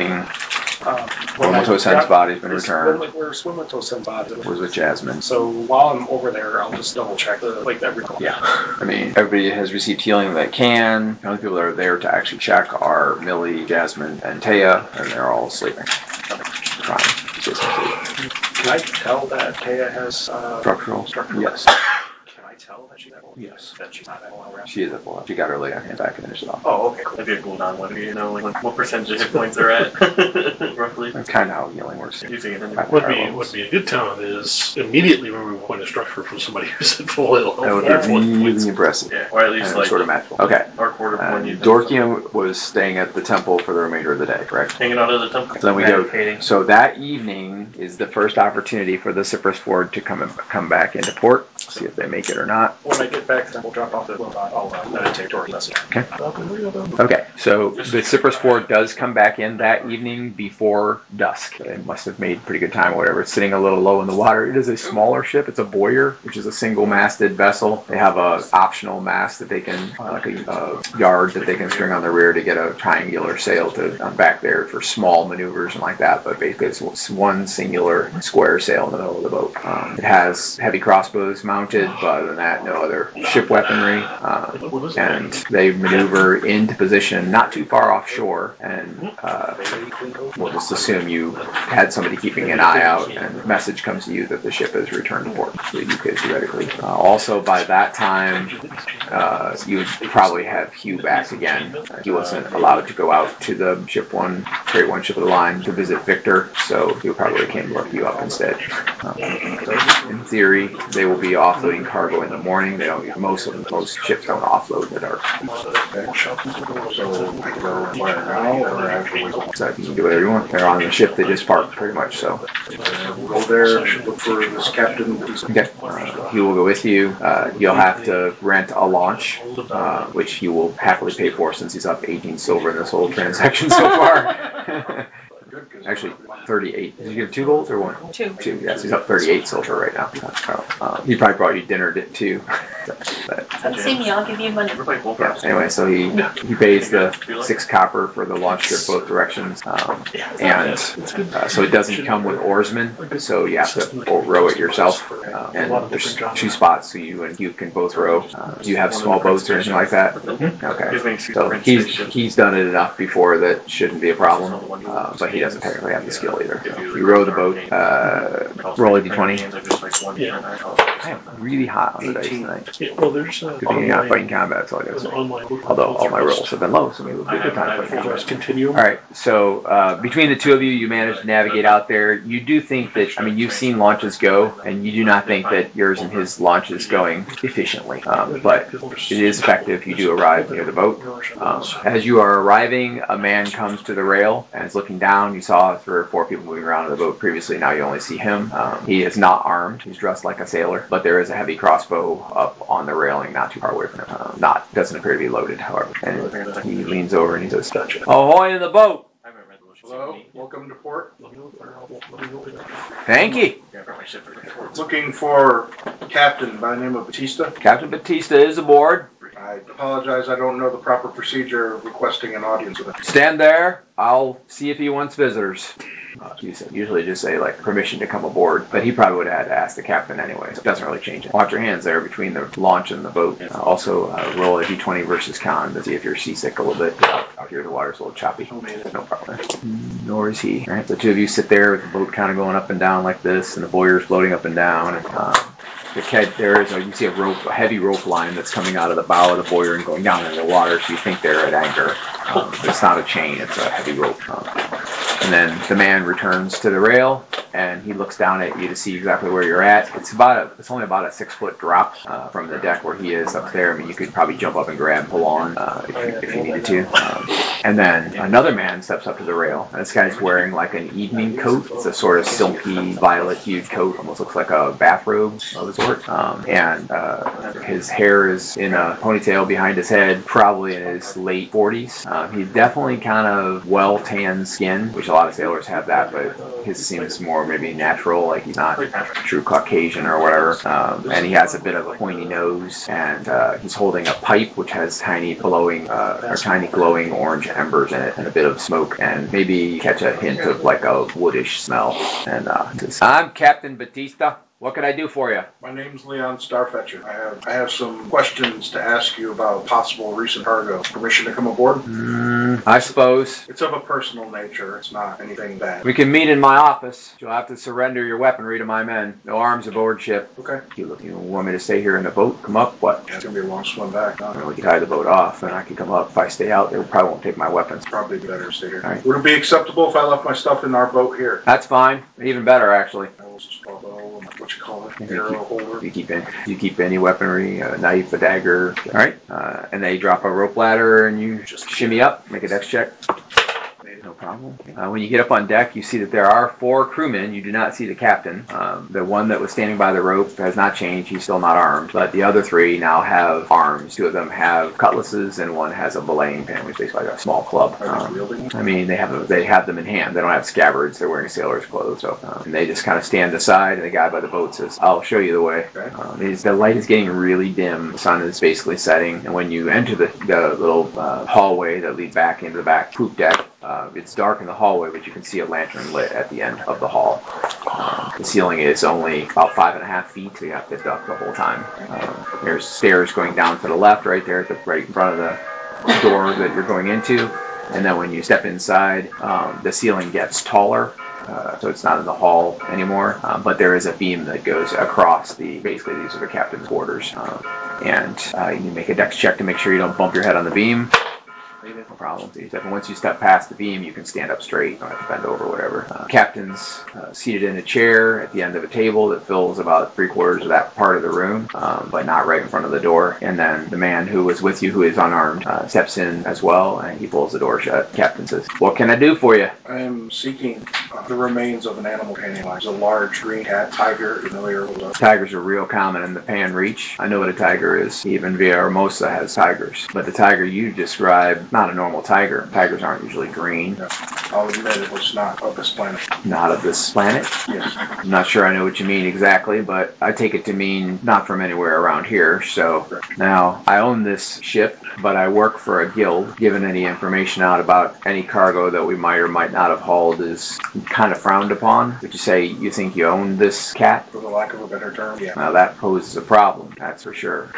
Womoto Sen's body's been returned. Where's Womoto Sen's body? Was with Jasmine. So while I'm over there, I'll just double check everything. Yeah, I mean, everybody has received healing that can. The only people that are there to actually check are Millie, Jasmine, and Taya, and they're all sleeping. Crying. Just sleep. Can I tell that Taya has Structural? Yes. Can I tell that she's at full? Yes. That she's not at full rest? She is at full. She got her leg on hand back and finished it off. Oh, okay, cool. That'd be a cool down one. Do you know like what percentage of hit points they're at, roughly? That's kind of how healing works. Using it in Would be a good town is immediately remove a point of structure from somebody who's at full health. That would be really impressive. Yeah, or at least And like sort of magical. Okay. our quarter point. Dorkium was staying at the temple for the remainder of the day, correct? Hanging out at the temple. So then we go. Meditating. So that evening is the first opportunity for the Cypress Ford to come back into port. See if they make it or not. When I get back, then we'll drop off the robot. I'll meditate towards message. Okay, so the Cypress Ford does come back in that evening before dusk. They must have made pretty good time or whatever. It's sitting a little low in the water. It is a smaller ship. It's a Boyer, which is a single-masted vessel. They have a optional mast that they can, like a yard that they can string on the rear to get a triangular sail to back there for small maneuvers and like that. But basically, it's one singular square sail in the middle of the boat. It has heavy crossbows mounted mounted, but other than that, no other ship weaponry. And they maneuver into position not too far offshore, and we'll just assume you had somebody keeping an eye out, and the message comes to you that the ship has returned to port. So you could theoretically. Also, by that time, you would probably have Hugh back again. He wasn't allowed to go out to the Trade One ship of the line to visit Victor, so he probably came to look you up instead. In theory, they will be offloading cargo in the morning. They don't. Most ships don't offload in the dark. So I can go fire now or after we go. So you can do whatever you want. They're on the ship. They just parked pretty much. So We'll go there and look for this captain. okay, he will go with you. You'll have to rent a launch, which he will happily pay for since he's up 18 silver in this whole transaction so far. Actually, 38. Did you give 2 gold or 1? 2. 2, yes. He's up 38 silver right now. He probably brought you dinner too. Come see me, I'll give you money. Yeah, anyway, so he pays the 6 copper for the launch trip both directions. And so it doesn't come with oarsmen, so you have to row it yourself. And there's 2 spots so you and Hugh can both row. Do you have small boats or anything like that? Okay. So he's done it enough before that shouldn't be a problem. But he doesn't technically have the skill either. So you row the boat, roll a d20. I am really hot on the dice tonight. Yeah, well, there's Good thing you're not fighting combat, that's all I gotta say. Although all my rolls have been low, so maybe it'll be a good time to fight combat. Alright, so between the two of you, you managed to navigate out there. You do think that, you've seen launches go, and you do not think that yours and his launch is going efficiently. But it is effective. You do arrive near the boat. As you are arriving, a man comes to the rail and is looking down. You saw 3 or 4 people moving around in the boat previously. Now you only see him. He is not armed. He's dressed like a sailor, but there is a heavy crossbow up on the railing not too far away from him. Doesn't appear to be loaded, however. And he leans over and he says, "Ahoy in the boat!" Hello, welcome to port. Thank you. Looking for a captain by the name of Batista. Captain Batista is aboard. I apologize, I don't know the proper procedure of requesting an audience with him. Stand there. I'll see if he wants visitors. Usually just say, permission to come aboard, but he probably would have had to ask the captain anyway, so it doesn't really change it. Watch your hands there between the launch and the boat. Also, roll a d20 versus con to see if you're seasick a little bit. Out here the water's a little choppy. No problem. Nor is he. All right, the two of you sit there with the boat kind of going up and down like this, and the boyer's floating up and down, and you see a heavy rope line that's coming out of the bow of the boiler and going down into the water, so you think they're at anchor. It's not a chain, it's a heavy rope. And then the man returns to the rail, and he looks down at you to see exactly where you're at. It's only about a 6-foot drop from the deck where he is up there. You could probably jump up and grab, pull on if you needed to. And then another man steps up to the rail, and this guy's wearing an evening coat. It's a sort of silky, violet-hued coat, almost looks like a bathrobe of the sort. And his hair is in a ponytail behind his head, probably in his late 40s. He's definitely kind of well-tanned skin, which a lot of sailors have that, but his seems more maybe natural, he's not true Caucasian or whatever. And he has a bit of a pointy nose, and he's holding a pipe which has tiny glowing orange embers in it and a bit of smoke, and maybe catch a hint of a woodish smell. And says, "I'm Captain Batista. What can I do for you?" My name's Leon Starfetcher. I have some questions to ask you about possible recent cargo. Permission to come aboard? I suppose. It's of a personal nature. It's not anything bad. We can meet in my office. You'll have to surrender your weaponry to my men. No arms aboard ship. Okay. You want me to stay here in the boat? Come up? What? It's going to be a long swim back. We can tie the boat off, and I can come up. If I stay out, they probably won't take my weapons. Probably better to stay here. Right. Would it be acceptable if I left my stuff in our boat here? That's fine. Even better, actually. What you call it? Arrow holder. You keep any weaponry, a knife, a dagger. All right. And they drop a rope ladder, and you just shimmy up, make a dex check. No problem. When you get up on deck, you see that there are 4 crewmen. You do not see the captain. The one that was standing by the rope has not changed. He's still not armed. But the other 3 now have arms. 2 of them have cutlasses, and one has a belaying pin, which is basically a small club. They have them in hand. They don't have scabbards. They're wearing sailor's clothes. So and they just kind of stand aside, and the guy by the boat says, "I'll show you the way." The light is getting really dim. The sun is basically setting, and when you enter the little hallway that leads back into the back poop deck, It's dark in the hallway, but you can see a lantern lit at the end of the hall. The ceiling is only about 5.5 feet, so you have to duck the whole time. There's stairs going down to the left, right there, right in front of the door that you're going into. And then when you step inside, the ceiling gets taller. So it's not in the hall anymore, but there is a beam that goes across basically these are the captain's quarters. And you make a dex check to make sure you don't bump your head on the beam. No problem. And once you step past the beam, you can stand up straight. You don't have to bend over or whatever. Captain's seated in a chair at the end of a table that fills about 3/4 of that part of the room, but not right in front of the door. And then the man who was with you, who is unarmed, steps in as well, and he pulls the door shut. Captain says, "What can I do for you?" I am seeking the remains of an animal companion. It's a large green cat, tiger, familiar with those. Tigers are real common in the Pan Reach. I know what a tiger is. Even Villahermosa has tigers. But the tiger you describe, not a normal tiger. Tigers aren't usually green. No, I'll admit it was not of this planet. Not of this planet? Yes. I'm not sure I know what you mean exactly, but I take it to mean not from anywhere around here. So now I own this ship, but I work for a guild. Giving any information out about any cargo that we might or might not have hauled is kind of frowned upon. Would you say you think you own this cat? For the lack of a better term, yeah. Now that poses a problem, that's for sure.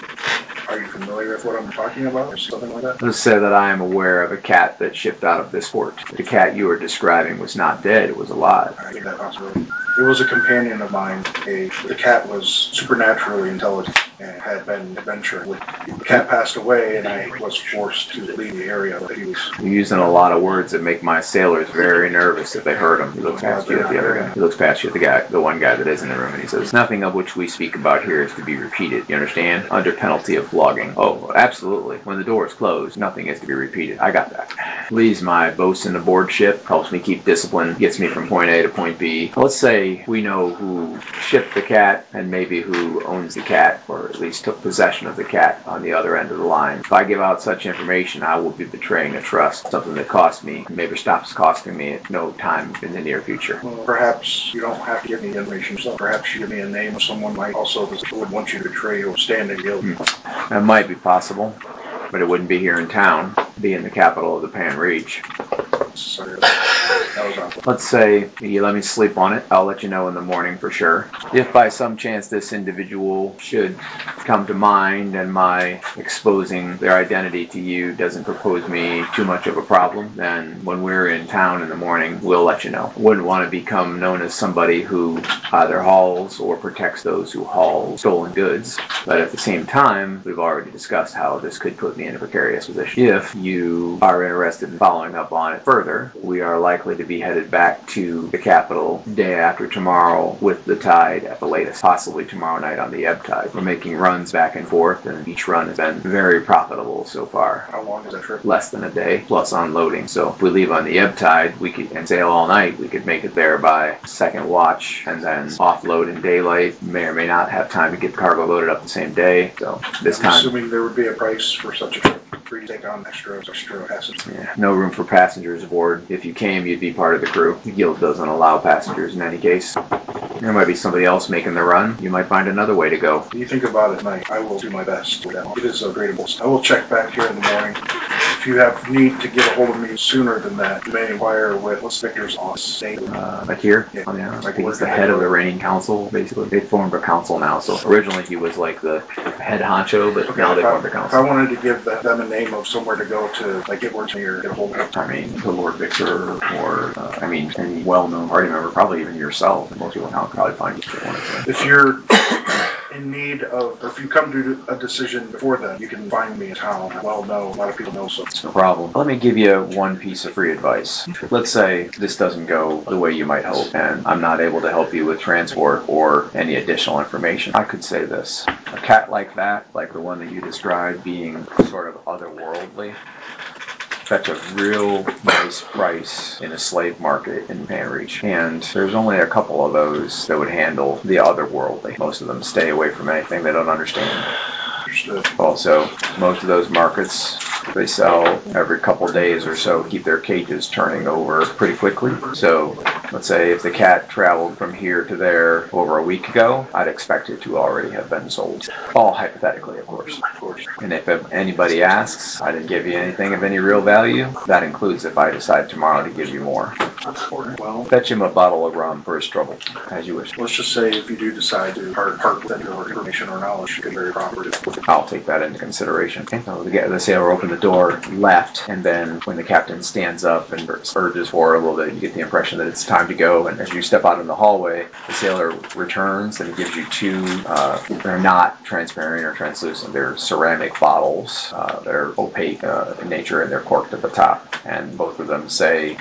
Are you familiar with what I'm talking about or something like that? Let's say that I am aware of a cat that shipped out of this port. The cat you were describing was not dead, it was alive. I think that possibility. It was a companion of mine. The cat was supernaturally intelligent and had been adventuring. The cat passed away and I was forced to leave the area that he was. You're using a lot of words that make my sailors very nervous if they heard him. He looks past you at the other guy. He looks past you at the one guy that is in the room, and he says, "Nothing of which we speak about here is to be repeated. You understand? Under penalty of flogging." "Oh, absolutely. When the door is closed, nothing is to be repeated. I got that." Lee's my bosun aboard ship, helps me keep discipline, gets me from point A to point B. Let's say we know who shipped the cat and maybe who owns the cat, or at least took possession of the cat on the other end of the line. If I give out such information, I will be betraying a trust, something that costs me, maybe stops costing me at no time in the near future. Well, perhaps you don't have to give me information, so perhaps you give me a name of someone might also would want you to betray your standing guild. That might be possible, but it wouldn't be here in town, be in the capital of the Pan Reach. Sorry, that was awful. Let's say you let me sleep on it. I'll let you know in the morning for sure. If by some chance this individual should come to mind and my exposing their identity to you doesn't propose me too much of a problem, then when we're in town in the morning, we'll let you know. Wouldn't want to become known as somebody who either hauls or protects those who haul stolen goods. But at the same time, we've already discussed how this could put me in a precarious position. If you are interested in following up on it further, we are likely to be headed back to the capital day after tomorrow with the tide at the latest, possibly tomorrow night on the ebb tide. We're making runs back and forth, and each run has been very profitable so far. How long is that trip? Less than a day, plus unloading. So if we leave on the ebb tide and sail all night, we could make it there by second watch and then offload in daylight. May or may not have time to get the cargo loaded up the same day. So this I'm time, assuming there would be a price for such a trip. For you to take on extra passengers. yeah, no room for passengers aboard. If you came, you'd be part of the crew. The guild doesn't allow passengers in any case. There might be somebody else making the run. You might find another way to go. When you think about it at night, I will do my best with that. It is a great boast. I will check back here in the morning. If you have need to get a hold of me sooner than that, you may inquire with what's Victor's name. Like here? Yeah. Oh, yeah. I think he's the head of the reigning council, basically. They formed a council now, so originally he was like the head honcho, but now they formed a If I council. wanted to give them a name of somewhere to go to, like, get word to me or get a hold of them. I mean, the Lord Victor, or, any well-known party member, probably even yourself. Most people now probably find you if they wanted to. If you're in need of, or if you come to a decision before then, you can find me in town. I well know, a lot of people know, so. No problem. Let me give you one piece of free advice. Let's say this doesn't go the way you might hope, and I'm not able to help you with transport or any additional information. I could say this. A cat like that, like the one that you described, being sort of otherworldly, fetch a real nice price in a slave market in Pan Reach. And there's only a couple of those that would handle the otherworldly. Most of them stay away from anything they don't understand. Understood. Also, most of those markets, they sell every couple days or so, keep their cages turning over pretty quickly. So let's say if the cat traveled from here to there over a week ago, I'd expect it to already have been sold. All hypothetically, of course. And if anybody asks, I didn't give you anything of any real value, that includes if I decide tomorrow to give you more. Well, Fetch him a bottle of rum for his trouble, as you wish. let's just say if you do decide to part with any more information or knowledge, you can very properly. I'll take that into consideration. Okay, so the sailor opened the door, left, and then when the captain stands up and urges for a little bit, you get the impression that it's time to go. And as you step out in the hallway, the sailor returns and gives you two, they're not transparent or translucent, they're ceramic bottles. They're opaque in nature and they're corked at the top. And both of them say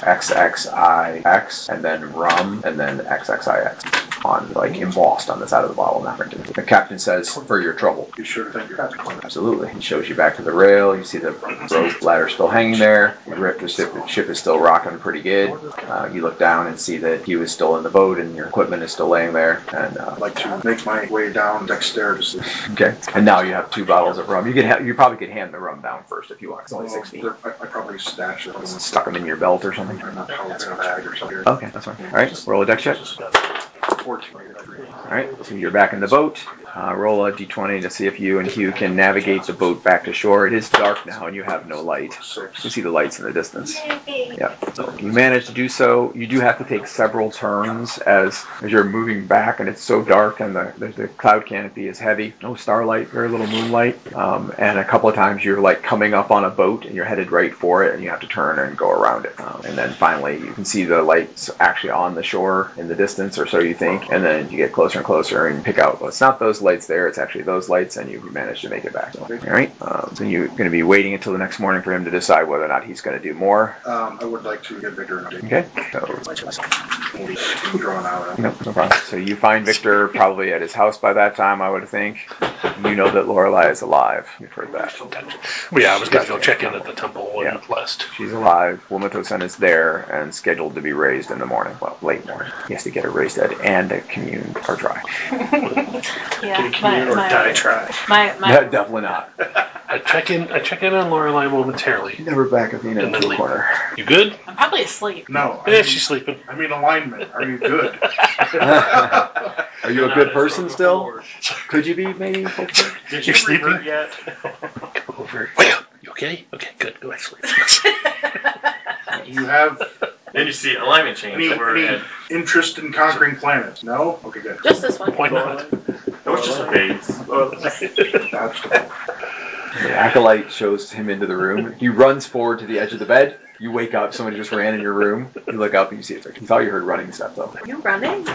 XXIX and then rum and then XXIX on, like, embossed on the side of the bottle, not printed. The captain says, for your trouble. Be sure to thank your captain. Absolutely. He shows you back to the rail. You see the rope ladder still hanging there. The ship is still rocking pretty good. You look down and see that he was still in the boat and your equipment is still laying there. And I'd like to make my way down deck stairs. okay. And now you have 2 bottles of rum. You probably could hand the rum down first if you want. It's only 6 feet. I probably stashed it. Stuck them in your belt or something. I'm not in a bag or something. Okay, that's fine. All right. Roll a deck check. 14. All right. So you're back in the boat. Roll a d20 to see if you and Hugh can navigate the boat back to shore. It is dark now and you have no light. You can see the lights in the distance. Yeah. So you manage to do so. You do have to take several turns as you're moving back, and it's so dark and the cloud canopy is heavy. No starlight, very little moonlight. And a couple of times you're like coming up on a boat and you're headed right for it and you have to turn and go around it. And then finally you can see the lights actually on the shore in the distance, or so you think. And then you get closer and closer and pick out, well, it's not those lights there, it's actually those lights, and you manage to make it back. So, all right. So you're going to be waiting until the next morning for him to decide whether or not he's going to do more. I would like to give Victor an update. Okay. So, Drawn out. no problem. So you find Victor probably at his house by that time, I would think. You know that Lorelei is alive. You've heard that. Well, yeah, I was going to go check in at the temple Yeah. west. She's alive. Womatosen is there and scheduled to be raised in the morning. Well, late morning. He has to get her raised dead and a commune or dry. Yeah, Commune or die try. No, definitely not. I check in on Lorelei momentarily. Never back Athena And in then the leave. corner. You good? I'm probably asleep. No. Yeah, she's sleeping. I mean alignment. Are you good? Are you a good person still? Could you be, maybe? Hopefully? Did You're you sleeping? revert yet? Come over. Wait up. You okay? Okay, good. Go ahead, sleep. Do you have And you see alignment change any overhead. interest in conquering planets? No? Okay, good. Just this one. Why not? That was just a phase. That's The acolyte shows him into the room. He runs forward to the edge of the bed. You wake up. Somebody just ran in your room. You look up and you see it. You thought you heard running stuff, though. Are you running?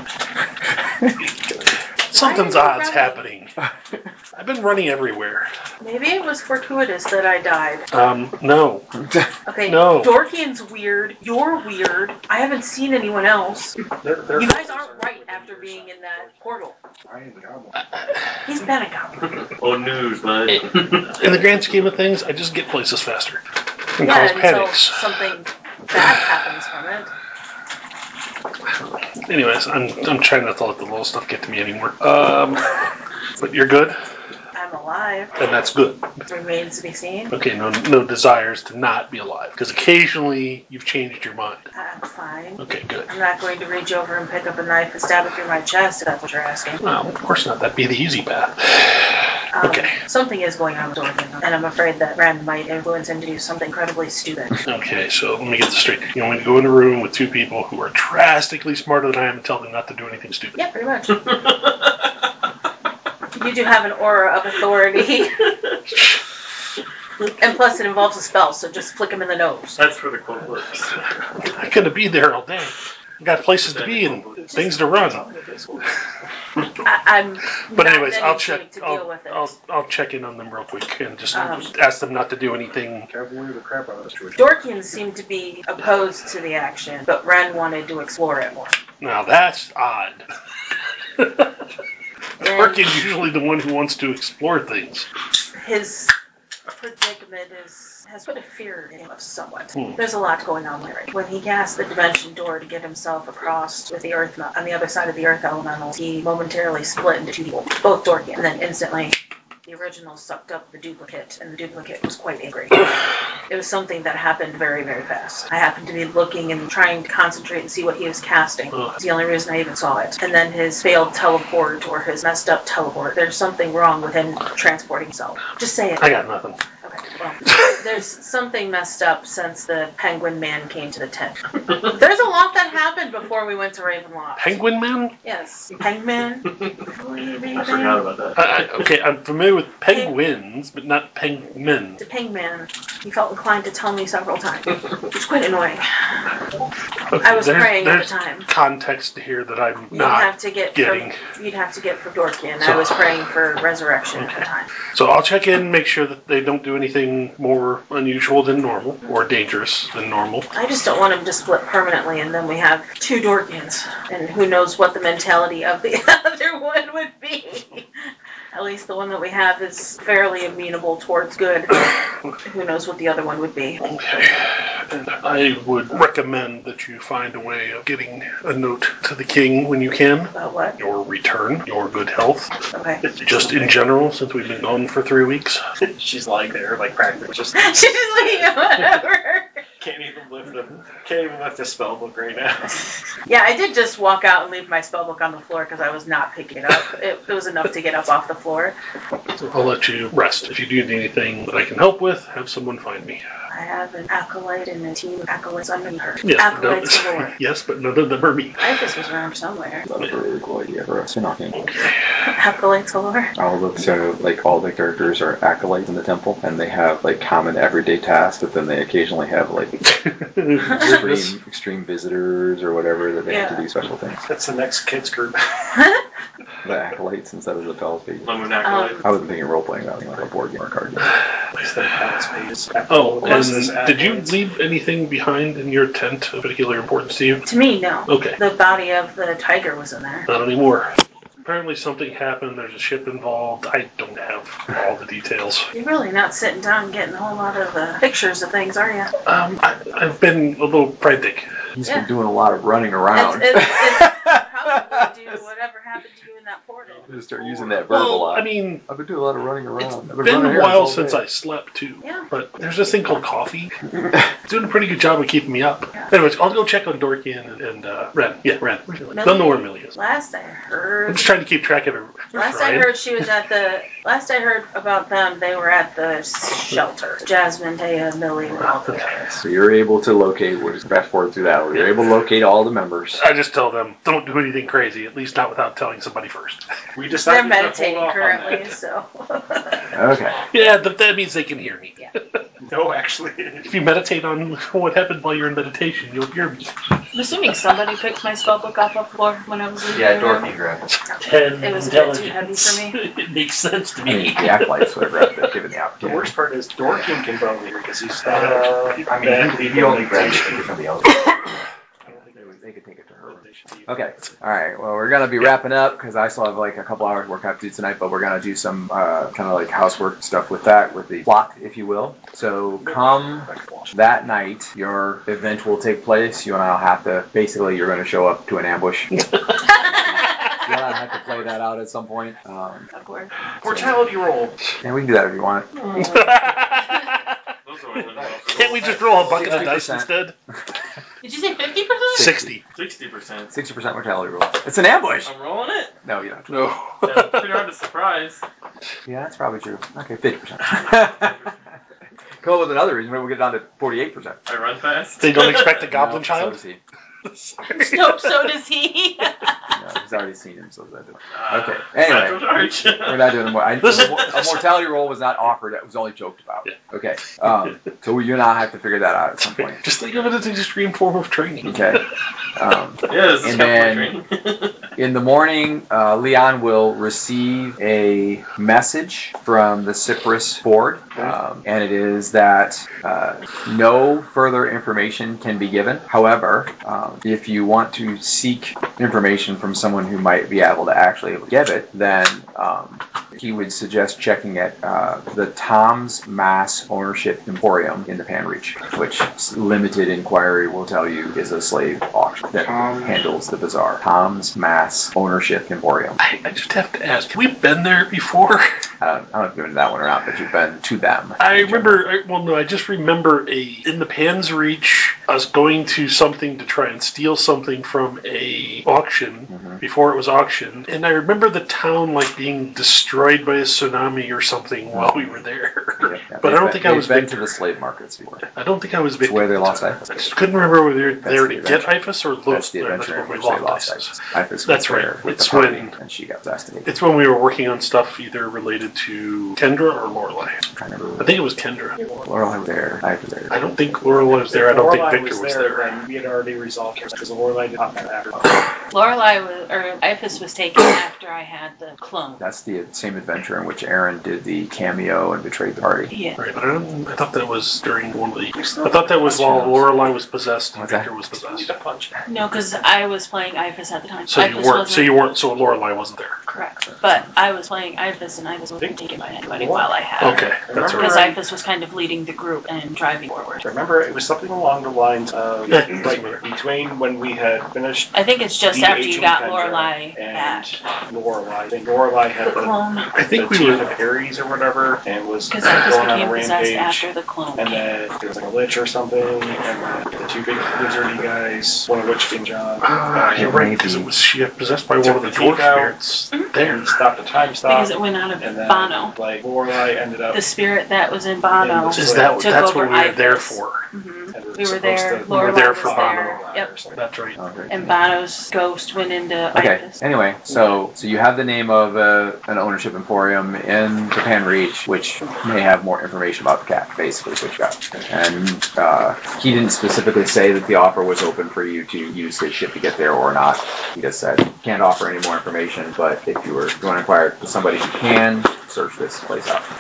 Something's Why are you odd's happening. I've been running everywhere. Maybe it was fortuitous that I died. No. Okay, No. Dorkian's weird. You're weird. I haven't seen anyone else. You guys aren't right after being in that portal. I am the goblin. He's been a goblin. Old news, bud. In the grand scheme of things, I just get places faster. And Yeah, cause until panics. something bad happens from it. Anyways, I'm trying not to let the little stuff get to me anymore. But you're good, I'm alive. and that's good. Remains to be seen. Okay, no desires to not be alive, because occasionally you've changed your mind. I'm fine. Okay, good. I'm not going to reach over and pick up a knife and stab it through my chest, if that's what you're asking. Well, of course not. That'd be the easy path. Okay. Something is going on with Dorkian, and I'm afraid that Ren might influence him to do something incredibly stupid. Okay, so let me get this straight. You want me to go in a room with 2 people who are drastically smarter than I am and tell them not to do anything stupid? Yeah, pretty much. You do have an aura of authority. And plus it involves a spell, so just flick him in the nose. That's where the quote works. I'm gonna be there all day. I got places to be and things to run. I'm But not anyways, I'll anything check. to deal with it. I'll check in on them real quick and just ask them not to do anything. Cavalier the crap out of this situation. Dorkians seem to be opposed to the action, but Ren wanted to explore it more. Now that's odd. And Dorkin's usually the one who wants to explore things. his predicament has put a fear in him of somewhat. Hmm. There's a lot going on there. When he cast the dimension door to get himself across with the earth on the other side of the earth elementals, he momentarily split into 2 people, both Dorkian, and then instantly the original sucked up the duplicate, and the duplicate was quite angry. It was something that happened very, very fast. I happened to be looking and trying to concentrate and see what he was casting. It's the only reason I even saw it. And then his failed teleport or his messed up teleport. There's something wrong with him transporting himself. Just say it. I got nothing. Okay, well, there's something messed up since the Penguin Man came to the tent. There's a lot that happened before we went to Ravenloft. Penguin Man? Yes. Penguin. I forgot about that. Okay, I'm familiar with penguins, but not penguin. The Penguin. He felt inclined to tell me several times. It was quite annoying. Okay, I was praying at the there's time. context here that I'm You'd not have to get getting. you'd have to get for Dorkian. So- I was praying for resurrection at the time. So I'll check in, make sure that they don't do anything more unusual than normal or dangerous than normal. I just don't want him to split permanently, and then we have two Dorkians, and who knows what the mentality of the other one would be. At least the one that we have is fairly amenable towards good. Who knows what the other one would be. Okay. And I would recommend that you find a way of getting a note to the king when you can. About what? Your return, your good health. Okay. Just in general, since we've been gone for 3 weeks. She's lying there, like practically just She's just like, whatever. can't even lift a spell book right now. Yeah, I did just walk out and leave my spellbook on the floor because I was not picking it up. It was enough to get up off the floor. So I'll let you rest. If you do need anything that I can help with, have someone find me. I have an acolyte and a team of acolytes under her. Yes, Acolytes galore. yes, but none of them are me. Iphis was around somewhere. That was a really cool idea for us. They're not going to. Acolytes galore. I'll look so like all the characters are acolytes in the temple, and they have like common everyday tasks, but then they occasionally have like extreme visitors or whatever that they have to do special things. That's the next kids group. The acolytes instead of the Palace pages. Lone Acolyte. I wasn't thinking role playing, I was thinking like a board game or a card game. Instead of Palace pages. Oh, What's this and did you acolytes? leave anything behind in your tent of particular importance to you? To me, no. Okay. The body of the tiger was in there. Not anymore. Apparently something happened, there's a ship involved. I don't have all the details. You're really not sitting down and getting a whole lot of pictures of things, are you? I've been a little frantic. He's Yeah. been doing a lot of running around. It's probably due to whatever happened to you in that portal. Just start using that verb a Well, lot. I mean, I've been doing a lot of running around. I've it's been been running a here while all since day. I slept too. Yeah. But there's this thing called coffee. It's doing a pretty good job of keeping me up. Anyways, I'll go check on Dorkian and Ren. Yeah, Ren. Don't know where Millie is. Last I heard. I'm just trying to keep track of it. Last I heard she was at the. Last I heard about them, they were at the shelter. Jasmine, Taya, Millie were all there. So you're able to locate, we'll just fast forward through that. You're able to locate all the members. I just tell them, don't do anything crazy, at least not without telling somebody first. We They're decided to meditating hold off on currently, that. so. Okay. Yeah, that means they can hear me. No, actually. If you meditate on what happened while you're in meditation, you'll hear me. I'm assuming somebody picked my spellbook off the floor when I was leaving. Yeah, the room. Dorothy grabbed it. 10 It was a bit too heavy intelligence. for me. It makes sense to I mean, me. the acolytes would have grabbed it, given the The opportunity. worst part is Dorkin can probably hear because he's I mean, he only grabbed it because somebody else. They could take it to her. Okay. All right. Well, we're gonna be wrapping up because I still have like a couple hours work I have to do tonight, but we're gonna do some kind of like housework stuff with that, with the plot, if you will. So come that night, your event will take place. You and I'll have to basically, you're gonna show up to an ambush. You and I have to play that out at some point. Awkward. Mortality roll. And we can do that if you want. Those are always Can't we just roll a bucket of dice 60%. instead? Did you say 50%? 60. 60%. 60% mortality roll. It's an ambush. I'm rolling it. No, you don't. No. Yeah, pretty hard to surprise. Yeah, that's probably true. Okay, 50%. Come up with another reason. Maybe we'll get down to 48%. I run fast. They don't expect a goblin No, child? So does he. Nope, so does he. No, he's already seen him, so that. Okay. Anyway, Anyway. we're not doing more. Listen. A mortality roll was not offered. It was only joked about. Yeah. Okay. So you and I have to figure that out at some point. Just think of it as an extreme form of training. Okay. Yeah, this is And my then- training. In the morning, Leon will receive a message from the Cyprus board, and it is that no further information can be given. However, if you want to seek information from someone who might be able to actually give it, then he would suggest checking at the Tom's Mass Ownership Emporium in the Pan Reach, which limited inquiry will tell you is a slave auction that handles the bazaar. Tom's Mass Ownership Emporium. I just have to ask, have we been there before? I don't know if you've been to that one or not, but you've been to them. I just remember in the Pan's Reach, us going to something to try and steal something from a auction before it was auctioned, and I remember the town like being destroyed by a tsunami or something while we were there. Yeah, but I don't think I was been to the slave markets before. I don't think I was It's where they lost IFAS. I just couldn't remember whether they were there to the get adventure. IFAS or That's lose. the adventure in That's when which we they lost IFAS. IFAS. That's right. With It's the party, when- and she got assassinated. It's when we were working on stuff either related to Kendra or Lorelei. I remember. I think it was Kendra. Lorelei was there. I was there. I don't think Lorelei was there. I don't think Lorelei Victor was there. there. Then we had already resolved because Lorelei did not matter after. Lorelei was, or IFAS was taken after I had the clone. That's the same adventure in which Aaron did the cameo and betrayed the party. Yeah. Right, but I thought that was during one of the. I thought that was while Lorelei was possessed and What's that? Victor was Need possessed. to punch. No, because I was playing IFAS at the time. So IFAS you weren't. So Lorelei wasn't there. Correct. But I was playing IFAS, and IFAS wasn't taken by anybody while I had her. Okay, that's Remember- right. Because IFAS was kind of leading the group and driving forward. Remember, it was something along the lines of Yeah. like between when we had finished I think it's just the after you Agent got Kendra Lorelei and back. Lorelei. I think Lorelei had The clone. I think the we chief were. of Ares or whatever, and was Because going IFAS on became a possessed rampage. after the clone. And then there was like a lich or something, and then the two big lizardy guys, one of which being John. You're right, because it was she got possessed by one of the Took the dwarf teeth out. spirits. Mhm. There. And stopped the time stop. Because it went out of and then Bono. like Lorelei ended up. The spirit that was in Bono. Is Is that Took that's over what we were there IFAS. for? Mhm. and We were supposed there. to- We were Lorelei there was for there. Bono Yep. or something. That's right. Okay. And Bono's ghost went into Okay. IFAS. Anyway, so you have the name of an ownership emporium in Japan Reach, which may have more information about the cat. Basically, is what you got. And he didn't specifically say that the offer was open for you to use his ship to get there or not. He just said can't offer any more information. But if you want to inquire with somebody who can, search this place out.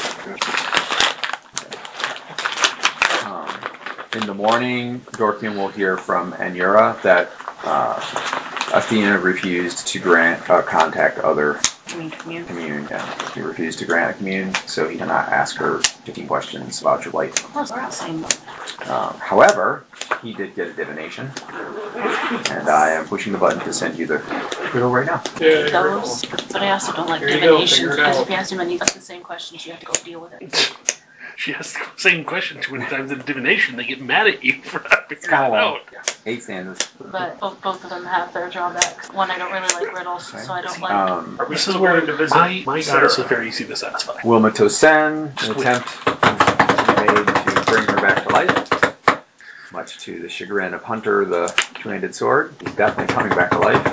In the morning, Dorkian will hear from Anura that Athena refused to grant contact other commune. Yeah. He refused to grant a commune, so he cannot ask her 15 questions about your light. Plus, we're all same. However, he did get a divination, and I am pushing the button to send you the riddle right now. Those, but I also don't like Here you go, divinations figure it because out. if you ask him any the same questions, you have to go deal with it. She asks the same question too many times in divination. They get mad at you for not figuring kinda it long. out. 8 stanzas. But both of them have their drawbacks. One, I don't really like riddles, so I don't like. Are we This still is where going to visit my Sarah? goddess is very easy to satisfy. Wilma Sen, Just an wait. attempt made to bring her back to life. Much to the chagrin of Hunter, the two-handed sword. He's definitely coming back to life.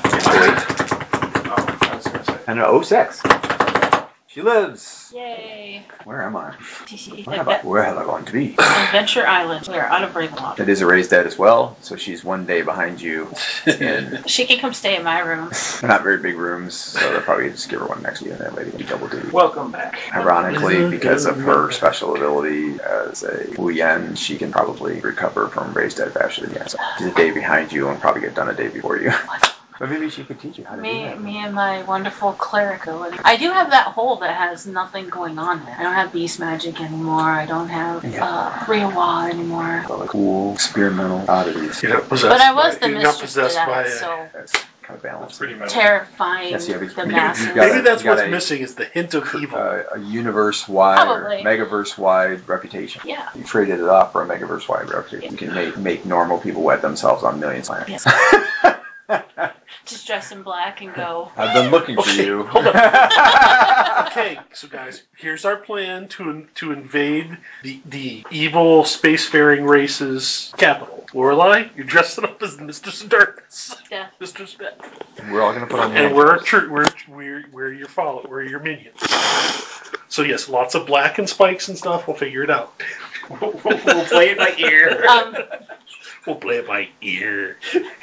Oh, I was going to say. And an 06. She lives. Yay! Where am I? Where have I gone to be? Adventure Island. We are out of Ravenloft. That is a raised dead as well, so she's one day behind you in She can come stay in my room. not very big rooms, so they'll probably just give her one next to you and that lady can be double duty. Welcome back. Ironically, because of her special ability as a Wu Yen, she can probably recover from raised dead faster than you. So she's a day behind you and probably get done a day before you. But maybe she could teach you how to do that. Me and my wonderful cleric ability. I do have that hole that has nothing going on there. I don't have beast magic anymore. I don't have Riawa anymore. But like cool experimental oddities. You're not possessed. But I was by, the you're not mistress to possessed by. that, so That's kind of balanced. Pretty much. terrifying Yes, yeah, the but masses. you gotta- Maybe that's you gotta- what's missing is the hint of evil. A universe-wide or Probably. megaverse-wide reputation. Yeah. You traded it off for a megaverse-wide reputation. You can make normal people wet themselves on millions of planets. Just dress in black and go. I've been looking for Okay, you. hold Okay, so guys, here's our plan to invade the evil spacefaring race's capital. Lorelei, you're dressing up as Mistress of Darkness. Yeah. Mistress Death. We're all gonna put on And we're your follow, we're your minions. So yes, lots of black and spikes and stuff. We'll figure it out. We'll play it by ear. We'll play it by ear.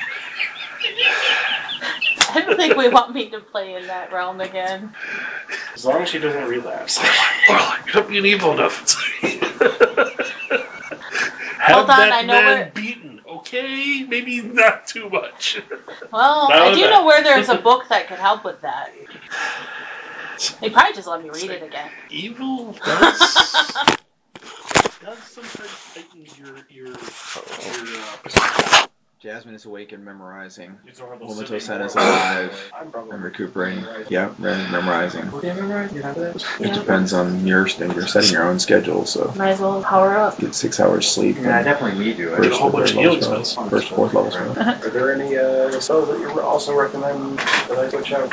I don't think we want me to play in that realm again. As long as she doesn't relapse. Lorelei, you're not being evil enough. Have Hold on, that I know man where- beaten. okay, maybe not too much. Well, I do know where there's a book that could help with that. They probably just let me read it again. Evil does sometimes heighten your Jasmine is awake and memorizing. You don't have those Womato sitting Sen is more. alive I'm probably and recuperating. Yeah, and memorizing. Yeah, memorize. You have that. It depends on you're setting your own schedule, so Might as well power up. get 6 hours sleep. Yeah, I and definitely need to. Get a whole bunch of healing spells. First, fourth level spell. Are there any spells that you would also recommend that I switch out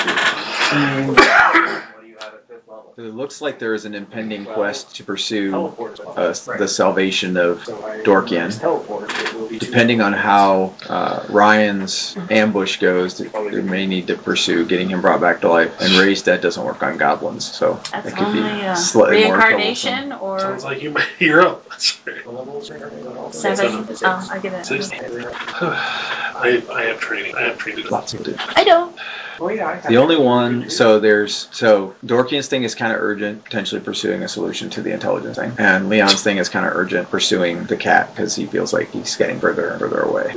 to? What do you have at 5th level? It looks like there is an impending quest to pursue Teleport spells. the salvation of So I Dorkian. teleport. It will be Depending on how Ryan's ambush goes, they may need to pursue getting him brought back to life. And Ray's dead doesn't work on goblins, so That's it could be only slightly more reincarnation troublesome. or Sounds like you're up. That's right. 7. Oh, I get it. 60. I have training. I have training. Lots of it. I don't. Oh yeah, I have The only one, so Dorkian's thing is kind of urgent, potentially pursuing a solution to the intelligence thing. And Leon's thing is kind of urgent, pursuing the cat, because he feels like he's getting further and further away.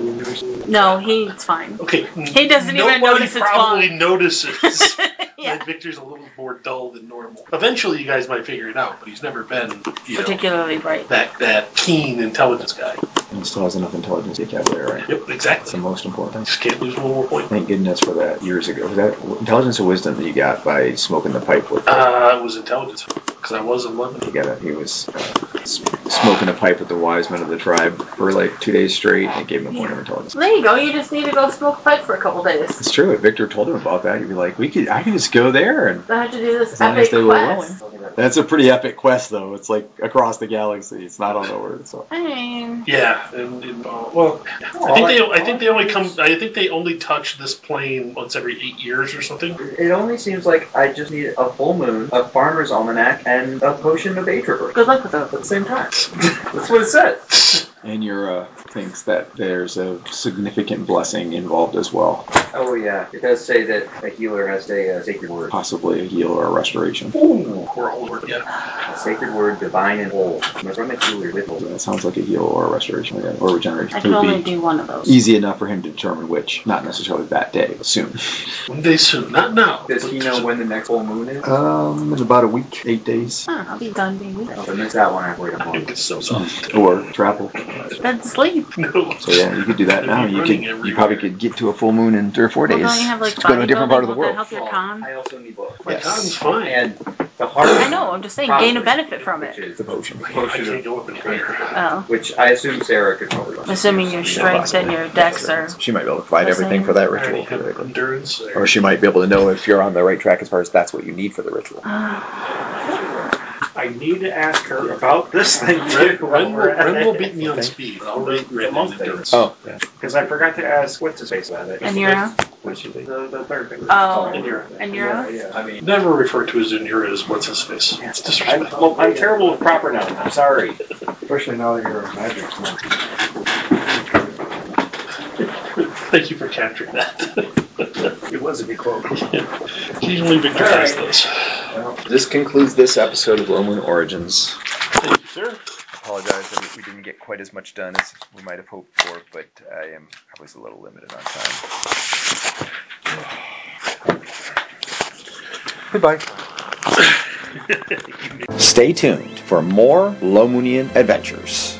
No, he's fine. Okay. He doesn't even notice it's probably gone. notices Yeah. that Victor's a little more dull than normal. Eventually, you guys might figure it out, but he's never been, Particularly bright. that keen intelligence guy. And he still has enough intelligence vocabulary, right? Yep, That's exactly. the most important thing. Just can't lose one more point. Thank goodness for that years ago. Was that intelligence or wisdom that you got by smoking the pipe with? It was intelligence, because I was 11. He got it. He was smoking a pipe with the wise men of the tribe for like 2 days straight, and it gave him a point of intelligence. So there you go. You just need to go smoke a pipe for a couple days. It's true. If Victor told him about that, he'd be like, I can just go there, and I have to do this as long as epic they were quest. willing. That's a pretty epic quest, though. It's like across the galaxy. It's not on Earth. So. I mean, Yeah, and well, I think they only touch this plane once every 8 years or something. It only seems like I just need a full moon, a farmer's almanac, and a potion of Aether good luck with those. at the same time. That's what it said. And your thinks that there's a significant blessing involved as well, Oh yeah, it does say that a healer has a sacred word. possibly a heal or a restoration. Ooh, we're all over. Yeah. A sacred word, divine and whole. From a healer with whole. That sounds like a heal or a restoration or regeneration. I It can would only be do one of those. easy enough for him to determine which, not necessarily that day, but soon. One day soon, not now. Does he know when the next full moon is? In about a week, 8 days, Huh, I'll be done being with So miss that one halfway to I home. think it's so soft. or travel. Then sleep. No. So yeah, you could do that now. You probably could get to a full moon in 3 or 4 days. Well, don't you have like Just go to a different part of the bodybuilding? Won't world. that help your con? I also need both. My Yes. con's fine. And the hard I know. I'm just saying, gain a benefit from which it. is The potion. I potion can't of, go up any higher. Oh, which I assume Sarah could probably run. assuming your strength and your dex are. She might be able to provide everything for that ritual. Endurance. Or she might be able to know if you're on the right track as far as that's what you need for the ritual. I need to ask her about this thing too. Ren will beat me on speed. I'll rate Ren on endurance. Oh, yeah. Because I forgot to ask what's his face about it. And Euro? Which is the third thing. Oh, Endura. and Euro? Yeah, I mean, Never refer to his Endura as what's his face. It's disrespectful. I'm terrible with proper nouns. I'm sorry. Especially now that you're a magic monk. Thank you for capturing that. It was a good quote. Occasionally Victor has those. This concludes this episode of Low Moon Origins. Thank you, sir. Apologize that we didn't get quite as much done as we might have hoped for, but I was a little limited on time. Goodbye. Stay tuned for more Low Moonian adventures.